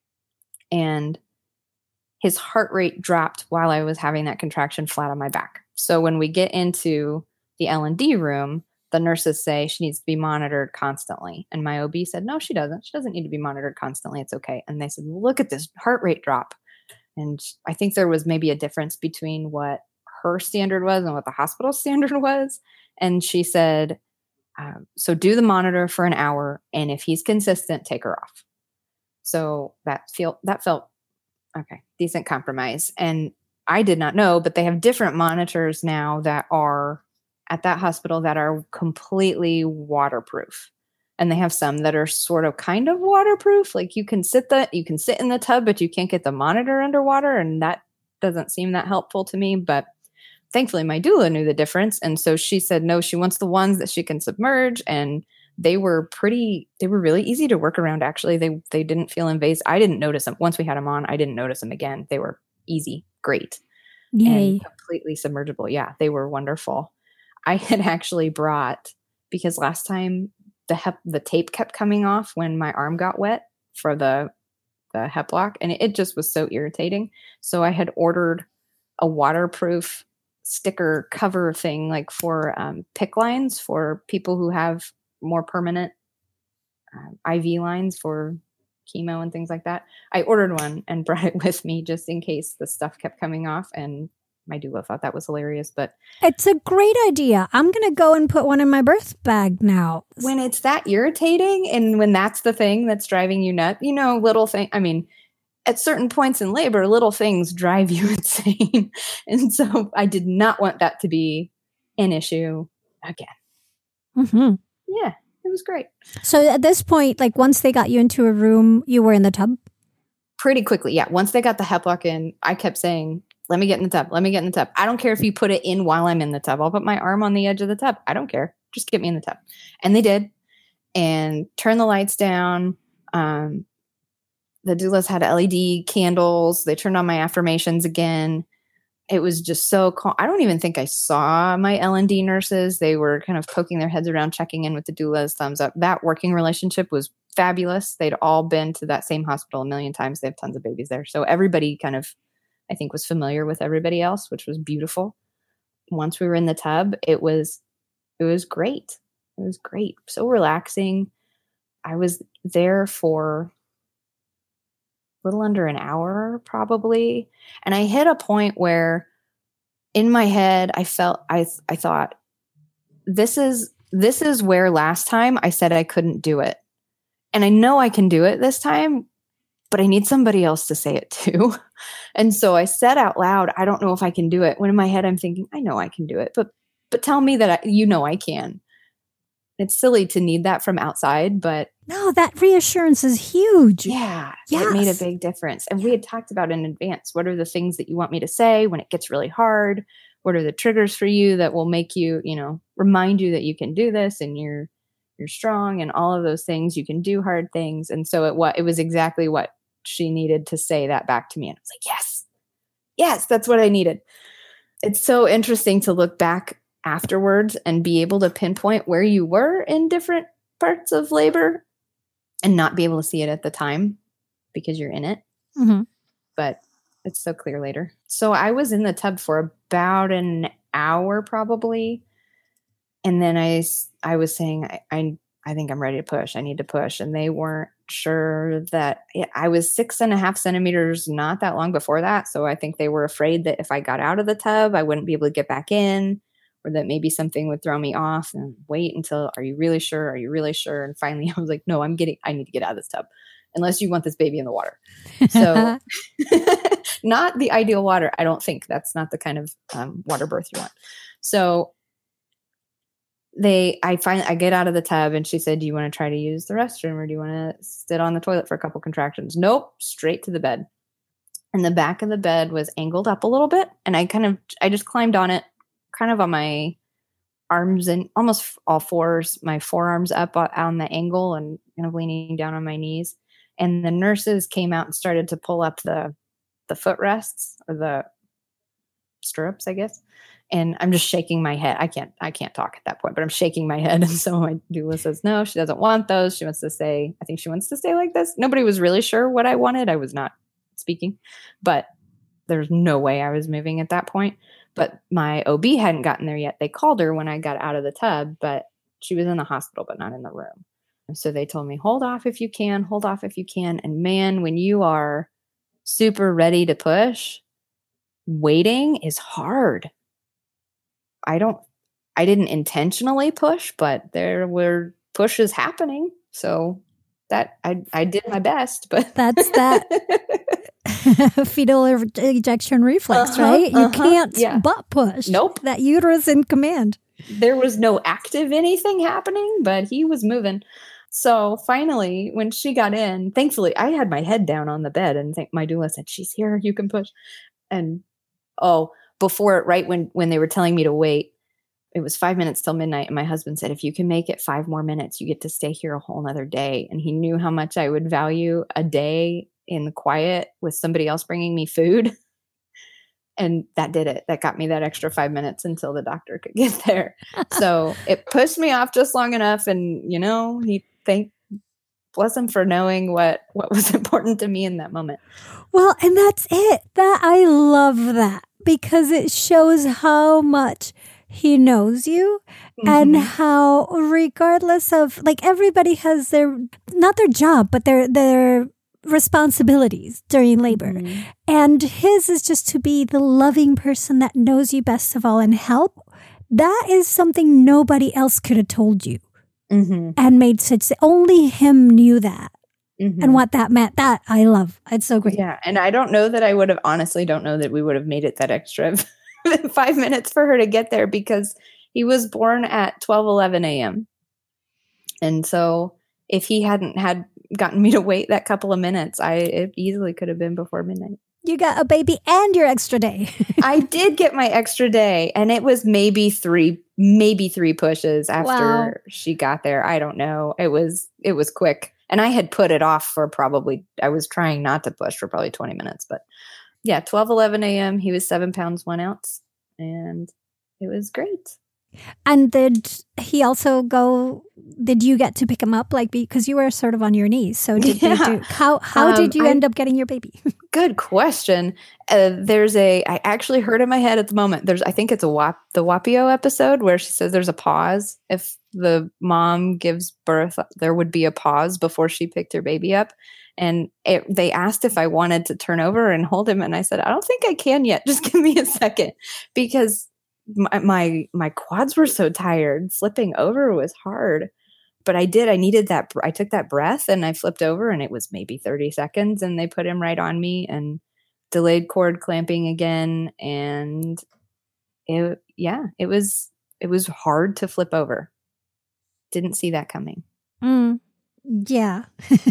And his heart rate dropped while I was having that contraction flat on my back. So when we get into the L and D room, the nurses say she needs to be monitored constantly. And my O B said, no, she doesn't. She doesn't need to be monitored constantly. It's okay. And they said, look at this heart rate drop. And I think there was maybe a difference between what her standard was and what the hospital standard was. And she said, um, so do the monitor for an hour. And if he's consistent, take her off. So that feel that felt okay, decent compromise. And I did not know, but they have different monitors now that are at that hospital that are completely waterproof. And they have some that are sort of kind of waterproof. Like you can sit the you can sit in the tub, but you can't get the monitor underwater. And that doesn't seem that helpful to me. But thankfully my doula knew the difference. And so she said, no, she wants the ones that she can submerge. And they were pretty, they were really easy to work around. Actually, they, they didn't feel invasive. I didn't notice them. Once we had them on, I didn't notice them again. They were easy, great. Yay. And completely submergible. Yeah, they were wonderful. I had actually brought, because last time the hep, the tape kept coming off when my arm got wet for the, the hep lock, and it, it just was so irritating. So I had ordered a waterproof sticker cover thing, like for um, P I C C lines for people who have more permanent um, I V lines for chemo and things like that. I ordered one and brought it with me just in case the stuff kept coming off. And my doula thought that was hilarious, but it's a great idea. I'm going to go and put one in my birth bag now. When it's that irritating and when that's the thing that's driving you nuts, you know, little thing. I mean, at certain points in labor, little things drive you insane. And so I did not want that to be an issue again. Mm-hmm. Yeah, it was great. So at this point, like once they got you into a room, you were in the tub? Pretty quickly, yeah. Once they got the hep lock in, I kept saying, let me get in the tub. Let me get in the tub. I don't care if you put it in while I'm in the tub. I'll put my arm on the edge of the tub. I don't care. Just get me in the tub. And they did. And turn the lights down. Um, the doulas had L E D candles. They turned on my affirmations again. It was just so calm. I don't even think I saw my L and D nurses. They were kind of poking their heads around, checking in with the doulas, thumbs up. That working relationship was fabulous. They'd all been to that same hospital a million times. They have tons of babies there. So everybody kind of, I think, was familiar with everybody else, which was beautiful. Once we were in the tub, it was, it was great. It was great. So relaxing. I was there for a little under an hour, probably. And I hit a point where in my head, I felt, I, I thought, this is, this is where last time I said I couldn't do it. And I know I can do it this time, but I need somebody else to say it too. And so I said out loud, I don't know if I can do it. When in my head, I'm thinking, I know I can do it, but, but tell me that I, you know I can. It's silly to need that from outside, but no, that reassurance is huge. Yeah, yes. It made a big difference. And we had talked about in advance, what are the things that you want me to say when it gets really hard? What are the triggers for you that will make you, you know, remind you that you can do this and you're you're strong and all of those things. You can do hard things. And so it what it was exactly what she needed to say that back to me. And I was like, yes, yes, that's what I needed. It's so interesting to look back afterwards and be able to pinpoint where you were in different parts of labor and not be able to see it at the time because you're in it. Mm-hmm. But it's so clear later. So I was in the tub for about an hour probably. And then I, I was saying, I, I, I think I'm ready to push. I need to push. And they weren't sure that it, I was six and a half centimeters, not that long before that. So I think they were afraid that if I got out of the tub, I wouldn't be able to get back in, or that maybe something would throw me off, and wait until, are you really sure? Are you really sure? And finally I was like, no, I'm getting, I need to get out of this tub unless you want this baby in the water. So not the ideal water. I don't think that's not the kind of um, water birth you want. So they, I find, I get out of the tub and she said, do you want to try to use the restroom or do you want to sit on the toilet for a couple contractions? Nope. Straight to the bed. And the back of the bed was angled up a little bit. And I kind of, I just climbed on it kind of on my arms and almost all fours, my forearms up on the angle and kind of leaning down on my knees. And the nurses came out and started to pull up the, the footrests or the stirrups, I guess. And I'm just shaking my head. I can't, I can't talk at that point, but I'm shaking my head. And so my doula says, no, she doesn't want those. She wants to stay. I think she wants to stay like this. Nobody was really sure what I wanted. I was not speaking, but there's no way I was moving at that point. But my O B hadn't gotten there yet. They called her when I got out of the tub, but she was in the hospital, but not in the room. And so they told me, hold off if you can, hold off if you can. And man, when you are super ready to push, waiting is hard. I don't, I didn't intentionally push, but there were pushes happening. So that I, I did my best, but that's that fetal ejection reflex, uh-huh, right? You uh-huh, can't yeah. butt push. Nope. That uterus in command. There was no active anything happening, but he was moving. So finally, when she got in, thankfully, I had my head down on the bed and think my doula said, she's here, you can push. And oh, before, right when, when they were telling me to wait, it was five minutes till midnight. And my husband said, if you can make it five more minutes, you get to stay here a whole nother day. And he knew how much I would value a day in the quiet with somebody else bringing me food. And that did it. That got me that extra five minutes until the doctor could get there. So it pushed me off just long enough. And, you know, he thank bless him for knowing what, what was important to me in that moment. Well, and that's it. That I love that because it shows how much he knows you mm-hmm. and how regardless of, like, everybody has their, not their job, but their, their responsibilities during labor. Mm-hmm. And his is just to be the loving person that knows you best of all and help. That is something nobody else could have told you mm-hmm. and made such, only him knew that. Mm-hmm. And what that meant, that I love. It's so great. Yeah. And I don't know that I would have, honestly don't know that we would have made it that extra five minutes for her to get there because he was born at twelve eleven a.m. And so if he hadn't had gotten me to wait that couple of minutes, I it easily could have been before midnight. You got a baby and your extra day. I did get my extra day, and it was maybe three, maybe three pushes after wow. she got there. I don't know. It was it was quick. And I had put it off for probably, I was trying not to push for probably twenty minutes, but yeah, twelve eleven a.m. He was seven pounds, one ounce, and it was great. And did he also go, did you get to pick him up? Like, because you were sort of on your knees. So did yeah. you do, how, how um, did you I, end up getting your baby? Good question. Uh, there's a, I actually heard in my head at the moment, there's, I think it's a WAP, the Wapio episode where she says there's a pause. If the mom gives birth, there would be a pause before she picked her baby up. And it, they asked if I wanted to turn over and hold him. And I said, I don't think I can yet. Just give me a second because my, my, my quads were so tired. Slipping over was hard, but I did, I needed that. I took that breath and I flipped over and it was maybe thirty seconds and they put him right on me and delayed cord clamping again. And it, yeah, it was, it was hard to flip over. Didn't see that coming. Mm, yeah.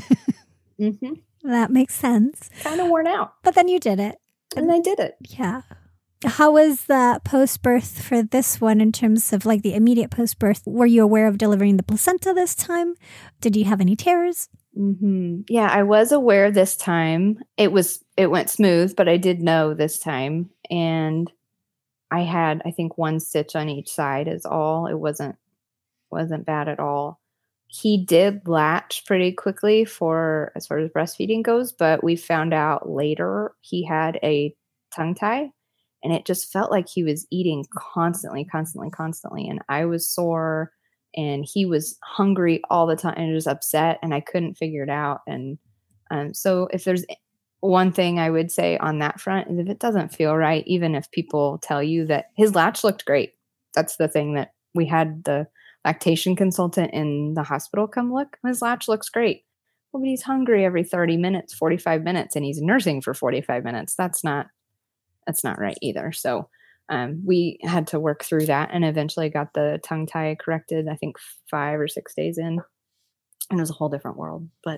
mm-hmm. That makes sense. Kind of worn out. But then you did it. And I did it. Yeah. How was the post-birth for this one in terms of like the immediate post-birth? Were you aware of delivering the placenta this time? Did you have any tears? Mm-hmm. Yeah, I was aware this time. It was, it went smooth, but I did know this time. And I had, I think, one stitch on each side is all. It wasn't, wasn't bad at all. He did latch pretty quickly for as far as breastfeeding goes, but we found out later he had a tongue tie. And it just felt like he was eating constantly, constantly, constantly. And I was sore and he was hungry all the time and just upset and I couldn't figure it out. And um, so if there's one thing I would say on that front is if it doesn't feel right, even if people tell you that his latch looked great. that's the thing that we had the lactation consultant in the hospital come look. His latch looks great. Well, but he's hungry every thirty minutes, forty-five minutes, and he's nursing for forty-five minutes. That's not, that's not right either. So um, we had to work through that and eventually got the tongue tie corrected, I think five or six days in. And it was a whole different world. But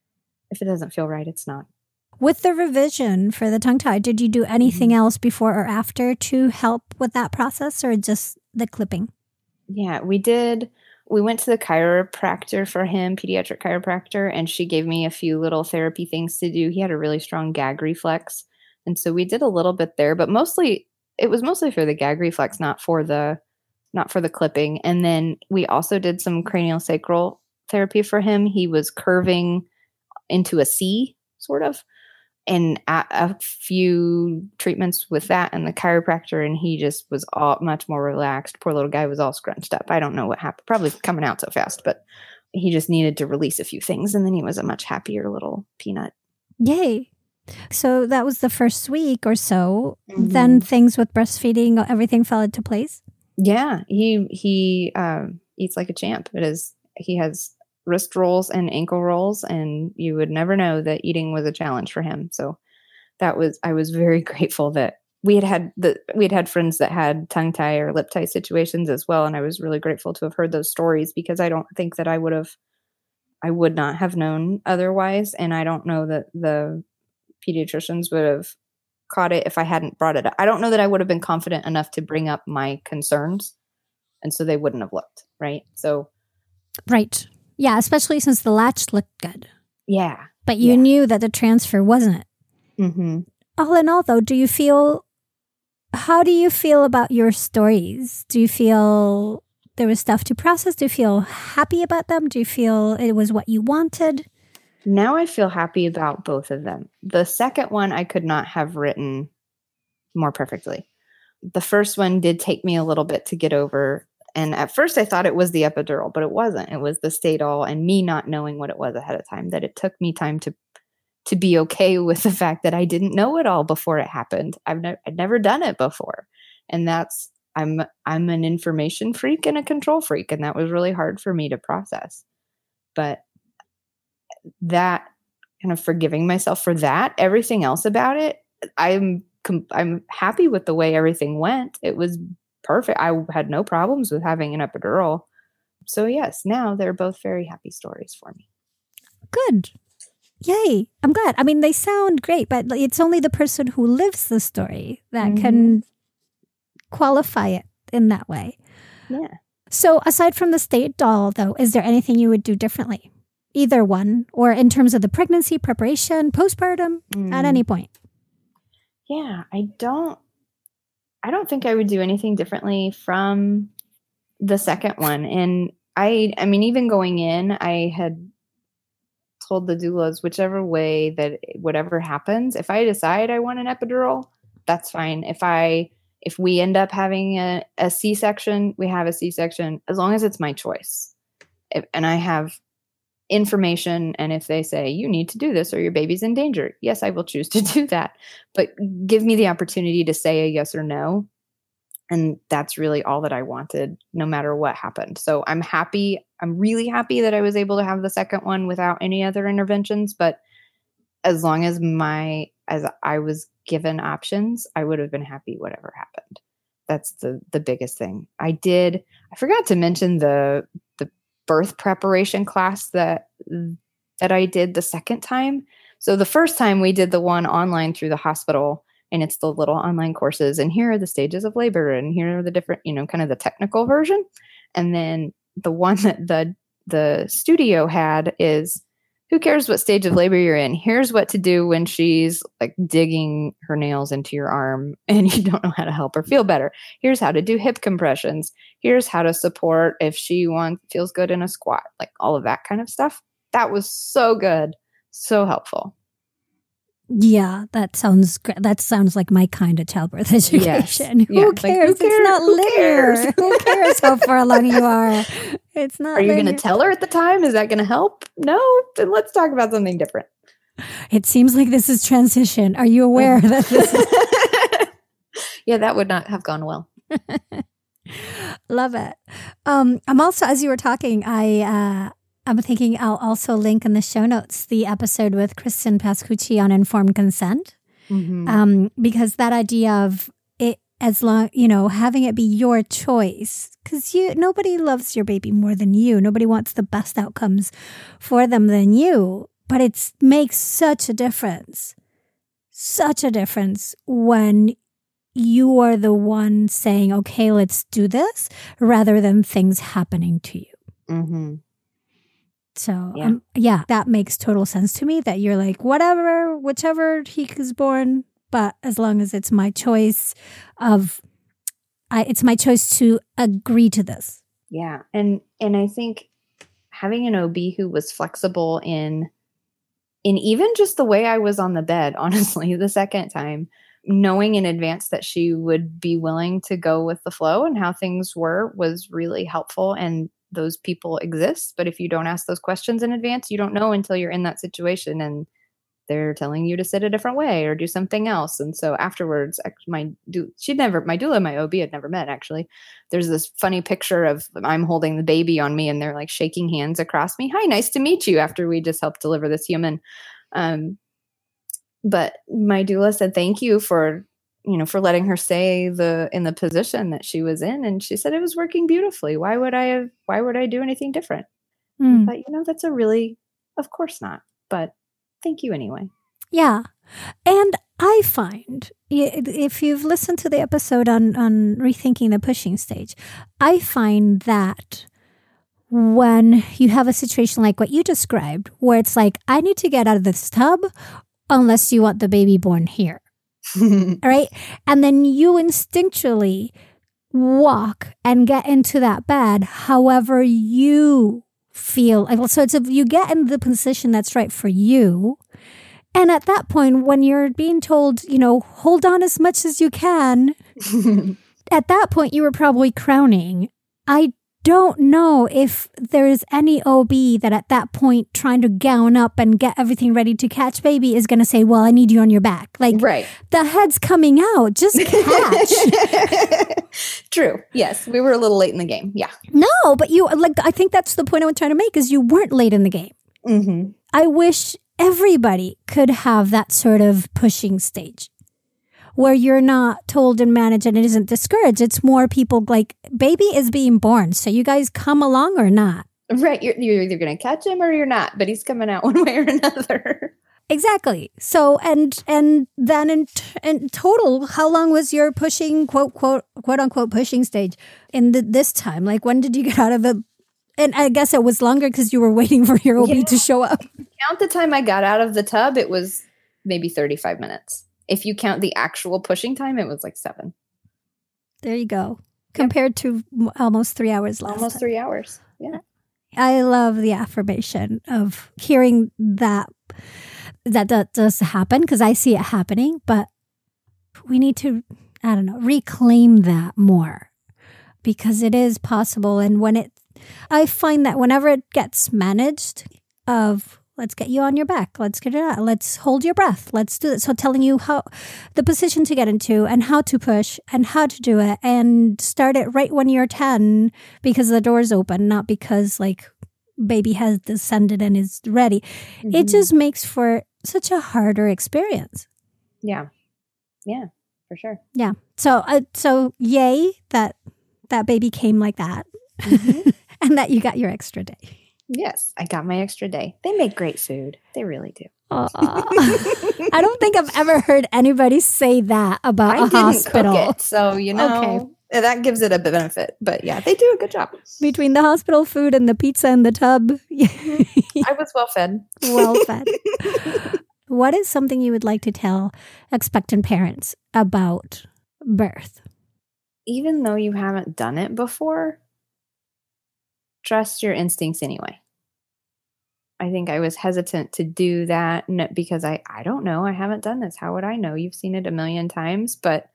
if it doesn't feel right, it's not. With the revision for the tongue tie, did you do anything mm-hmm. else before or after to help with that process, or just the clipping? Yeah, we did. We went to the chiropractor for him, pediatric chiropractor, and she gave me a few little therapy things to do. He had a really strong gag reflex. And so we did a little bit there, but mostly it was mostly for the gag reflex, not for the not for the clipping. And then we also did some craniosacral therapy for him. He was curving into a C, sort of. And a, a few treatments with that and the chiropractor, and he just was all much more relaxed. Poor little guy was all scrunched up. I don't know what happened. Probably coming out so fast, but he just needed to release a few things, and then he was a much happier little peanut. Yay. So that was the first week or so. Mm-hmm. Then things with breastfeeding, everything fell into place? Yeah. He he um, eats like a champ. It is. He has wrist rolls and ankle rolls, and you would never know that eating was a challenge for him. So that was, I was very grateful that we had had the, we had had friends that had tongue tie or lip tie situations as well. And I was really grateful to have heard those stories, because I don't think that I would have, I would not have known otherwise. And I don't know that the pediatricians would have caught it if I hadn't brought it up. I don't know that I would have been confident enough to bring up my concerns. And so they wouldn't have looked. Right. So. Right. Yeah, especially since the latch looked good. Yeah. But you yeah. knew that the transfer wasn't. Mm-hmm. All in all, though, do you feel, how do you feel about your stories? Do you feel there was stuff to process? Do you feel happy about them? Do you feel it was what you wanted? Now I feel happy about both of them. The second one I could not have written more perfectly. The first one did take me a little bit to get over. And at first I thought it was the epidural, but it wasn't. It was the Stadol, and me not knowing what it was ahead of time, that it took me time to to be okay with the fact that I didn't know it all before it happened. I've never I'd never done it before. And that's I'm I'm an information freak and a control freak, and that was really hard for me to process. But that kind of forgiving myself for that, everything else about it, I'm I'm happy with the way everything went. It was perfect. I had no problems with having an epidural. So yes, now they're both very happy stories for me. Good. Yay. I'm glad. I mean, they sound great, but it's only the person who lives the story that mm-hmm. can qualify it in that way. Yeah. So aside from the Stadol, though, is there anything you would do differently? Either one, or in terms of the pregnancy, preparation, postpartum, mm. at any point? Yeah, I don't I don't think I would do anything differently from the second one. And I, I mean, even going in, I had told the doulas, whichever way that whatever happens, if I decide I want an epidural, that's fine. If I, if we end up having a, a C-section, we have a C-section, as long as it's my choice. If, and I have information, and if they say you need to do this or your baby's in danger, yes, I will choose to do that, but give me the opportunity to say a yes or no. And that's really all that I wanted, no matter what happened. So I'm happy. I'm really happy that I was able to have the second one without any other interventions. But as long as my, as I was given options, I would have been happy whatever happened. That's the the biggest thing. I did, I forgot to mention the the birth preparation class that that I did the second time. So the first time we did the one online through the hospital, and it's the little online courses, and here are the stages of labor, and here are the different, you know, kind of the technical version. And then the one that the the studio had is, who cares what stage of labor you're in? Here's what to do when she's like digging her nails into your arm and you don't know how to help her feel better. Here's how to do hip compressions. Here's how to support if she wants, feels good in a squat, like all of that kind of stuff. That was so good. So helpful. Yeah, that sounds great. That sounds like my kind of childbirth education. Yes. Who, Yeah. cares? Like, who cares? It's not who linear. Cares? Who cares how far along you are? It's not. Are you going linear. to tell her at the time? Is that going to help? No. Then let's talk about something different. It seems like this is transition. Are you aware that this is... Yeah, that would not have gone well. Love it. Um, I'm also, as you were talking, I uh, I'm thinking I'll also link in the show notes the episode with Kristen Pascucci on informed consent, Mm-hmm. um, because that idea of it as long, you know, having it be your choice, because you nobody loves your baby more than you. Nobody wants the best outcomes for them than you, but it makes such a difference, such a difference when you are the one saying, okay, let's do this, rather than things happening to you. Mm-hmm. So, Yeah. um, yeah, that makes total sense to me that you're like, whatever, whichever he is born, but as long as it's my choice of, I, it's my choice to agree to this. Yeah. And, and I think having an O B who was flexible in, in even just the way I was on the bed, honestly, the second time, knowing in advance that she would be willing to go with the flow and how things were was really helpful. And those people exist. But if you don't ask those questions in advance, you don't know until you're in that situation and they're telling you to sit a different way or do something else. And so afterwards, my she'd never, my doula and my O B had never met, actually. There's this funny picture of I'm holding the baby on me and they're like shaking hands across me. Hi, nice to meet you, after we just helped deliver this human. Um, But my doula said, thank you for, you know, for letting her stay the in the position that she was in. And she said it was working beautifully. Why would I have, why would I do anything different? Mm. But, you know, that's a really, of course not. But thank you anyway. Yeah. And I find, if you've listened to the episode on, on rethinking the pushing stage, I find that when you have a situation like what you described, where it's like, I need to get out of this tub, unless you want the baby born here. All right. And then you instinctually walk and get into that bed however you feel. So it's if you get in the position that's right for you. And at that point, when you're being told, you know, hold on as much as you can, at that point, you were probably crowning. I don't know if there's any O B that at that point trying to gown up and get everything ready to catch baby is going to say, well, I need you on your back. Like, right. The head's coming out. Just catch. True. Yes. We were a little late in the game. Yeah. No, but you, like, I think that's the point I was trying to make is you weren't late in the game. Mm-hmm. I wish everybody could have that sort of pushing stage, where you're not told and managed and it isn't discouraged. It's more people like, baby is being born, so you guys come along or not. Right. You're, you're either going to catch him or you're not, but he's coming out one way or another. Exactly. So, and and then in, in total, how long was your pushing, quote, quote, quote unquote, pushing stage in the, this time? Like, when did you get out of it? And I guess it was longer because you were waiting for your O B yeah. to show up. Count the time I got out of the tub, it was maybe thirty-five minutes. If you count the actual pushing time, it was like seven. There you go. Compared to almost three hours last Almost time. three hours. Yeah. I love the affirmation of hearing that that, that does happen, because I see it happening, but we need to, I don't know, reclaim that more, because it is possible. And when it, I find that whenever it gets managed of, let's get you on your back. Let's get it out. Let's hold your breath. Let's do it. So telling you how the position to get into and how to push and how to do it, and start it right when you're ten because the door's open, not because like baby has descended and is ready. Mm-hmm. It just makes for such a harder experience. Yeah. Yeah, for sure. Yeah. So, uh, so yay that that baby came like that, mm-hmm. and that you got your extra day. Yes, I got my extra day. They make great food. They really do. I don't think I've ever heard anybody say that about I a hospital. Cook it, so, you know, okay. That gives it a benefit. But yeah, they do a good job. Between the hospital food and the pizza in the tub. I was well fed. Well fed. What is something you would like to tell expectant parents about birth? Even though you haven't done it before, trust your instincts anyway. I think I was hesitant to do that because I, I don't know. I haven't done this. How would I know? You've seen it a million times, but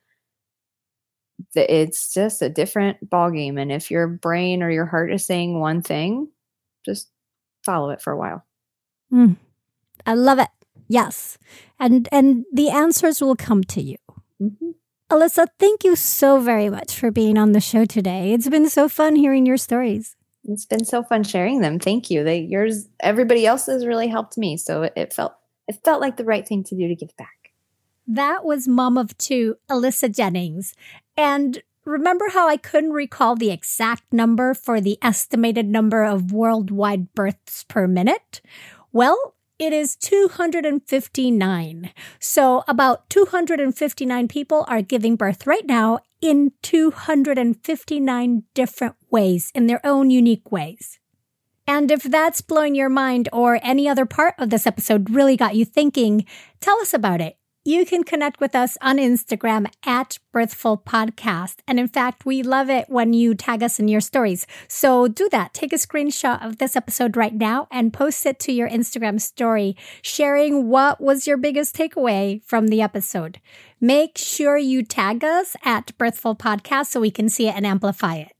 the, it's just a different ballgame. And if your brain or your heart is saying one thing, just follow it for a while. Mm, I love it. Yes. And and the answers will come to you. Mm-hmm. Alyssa, thank you so very much for being on the show today. It's been so fun hearing your stories. It's been so fun sharing them. Thank you. They, yours, everybody else has really helped me. So it, it felt it felt like the right thing to do to give back. That was mom of two, Alyssa Jennings. And remember how I couldn't recall the exact number for the estimated number of worldwide births per minute? Well, it is two hundred fifty-nine. So about two hundred fifty-nine people are giving birth right now in two hundred fifty-nine different ways, in their own unique ways. And if that's blowing your mind or any other part of this episode really got you thinking, tell us about it. You can connect with us on Instagram at Birthful Podcast. And in fact, we love it when you tag us in your stories. So do that. Take a screenshot of this episode right now and post it to your Instagram story, sharing what was your biggest takeaway from the episode. Make sure you tag us at Birthful Podcast so we can see it and amplify it.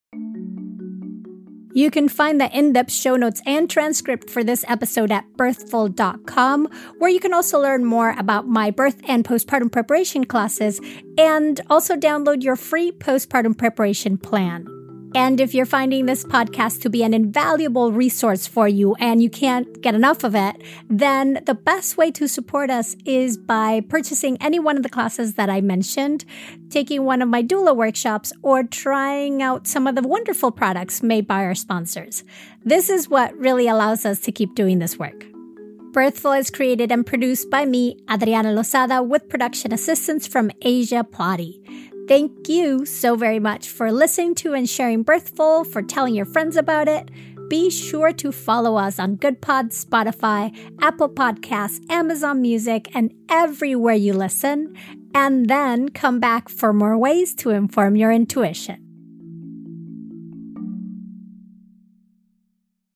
You can find the in-depth show notes and transcript for this episode at birthful dot com, where you can also learn more about my birth and postpartum preparation classes and also download your free postpartum preparation plan. And if you're finding this podcast to be an invaluable resource for you and you can't get enough of it, then the best way to support us is by purchasing any one of the classes that I mentioned, taking one of my doula workshops, or trying out some of the wonderful products made by our sponsors. This is what really allows us to keep doing this work. Birthful is created and produced by me, Adriana Lozada, with production assistance from Asia Plotty. Thank you so very much for listening to and sharing Birthful, for telling your friends about it. Be sure to follow us on GoodPod, Spotify, Apple Podcasts, Amazon Music, and everywhere you listen. And then come back for more ways to inform your intuition.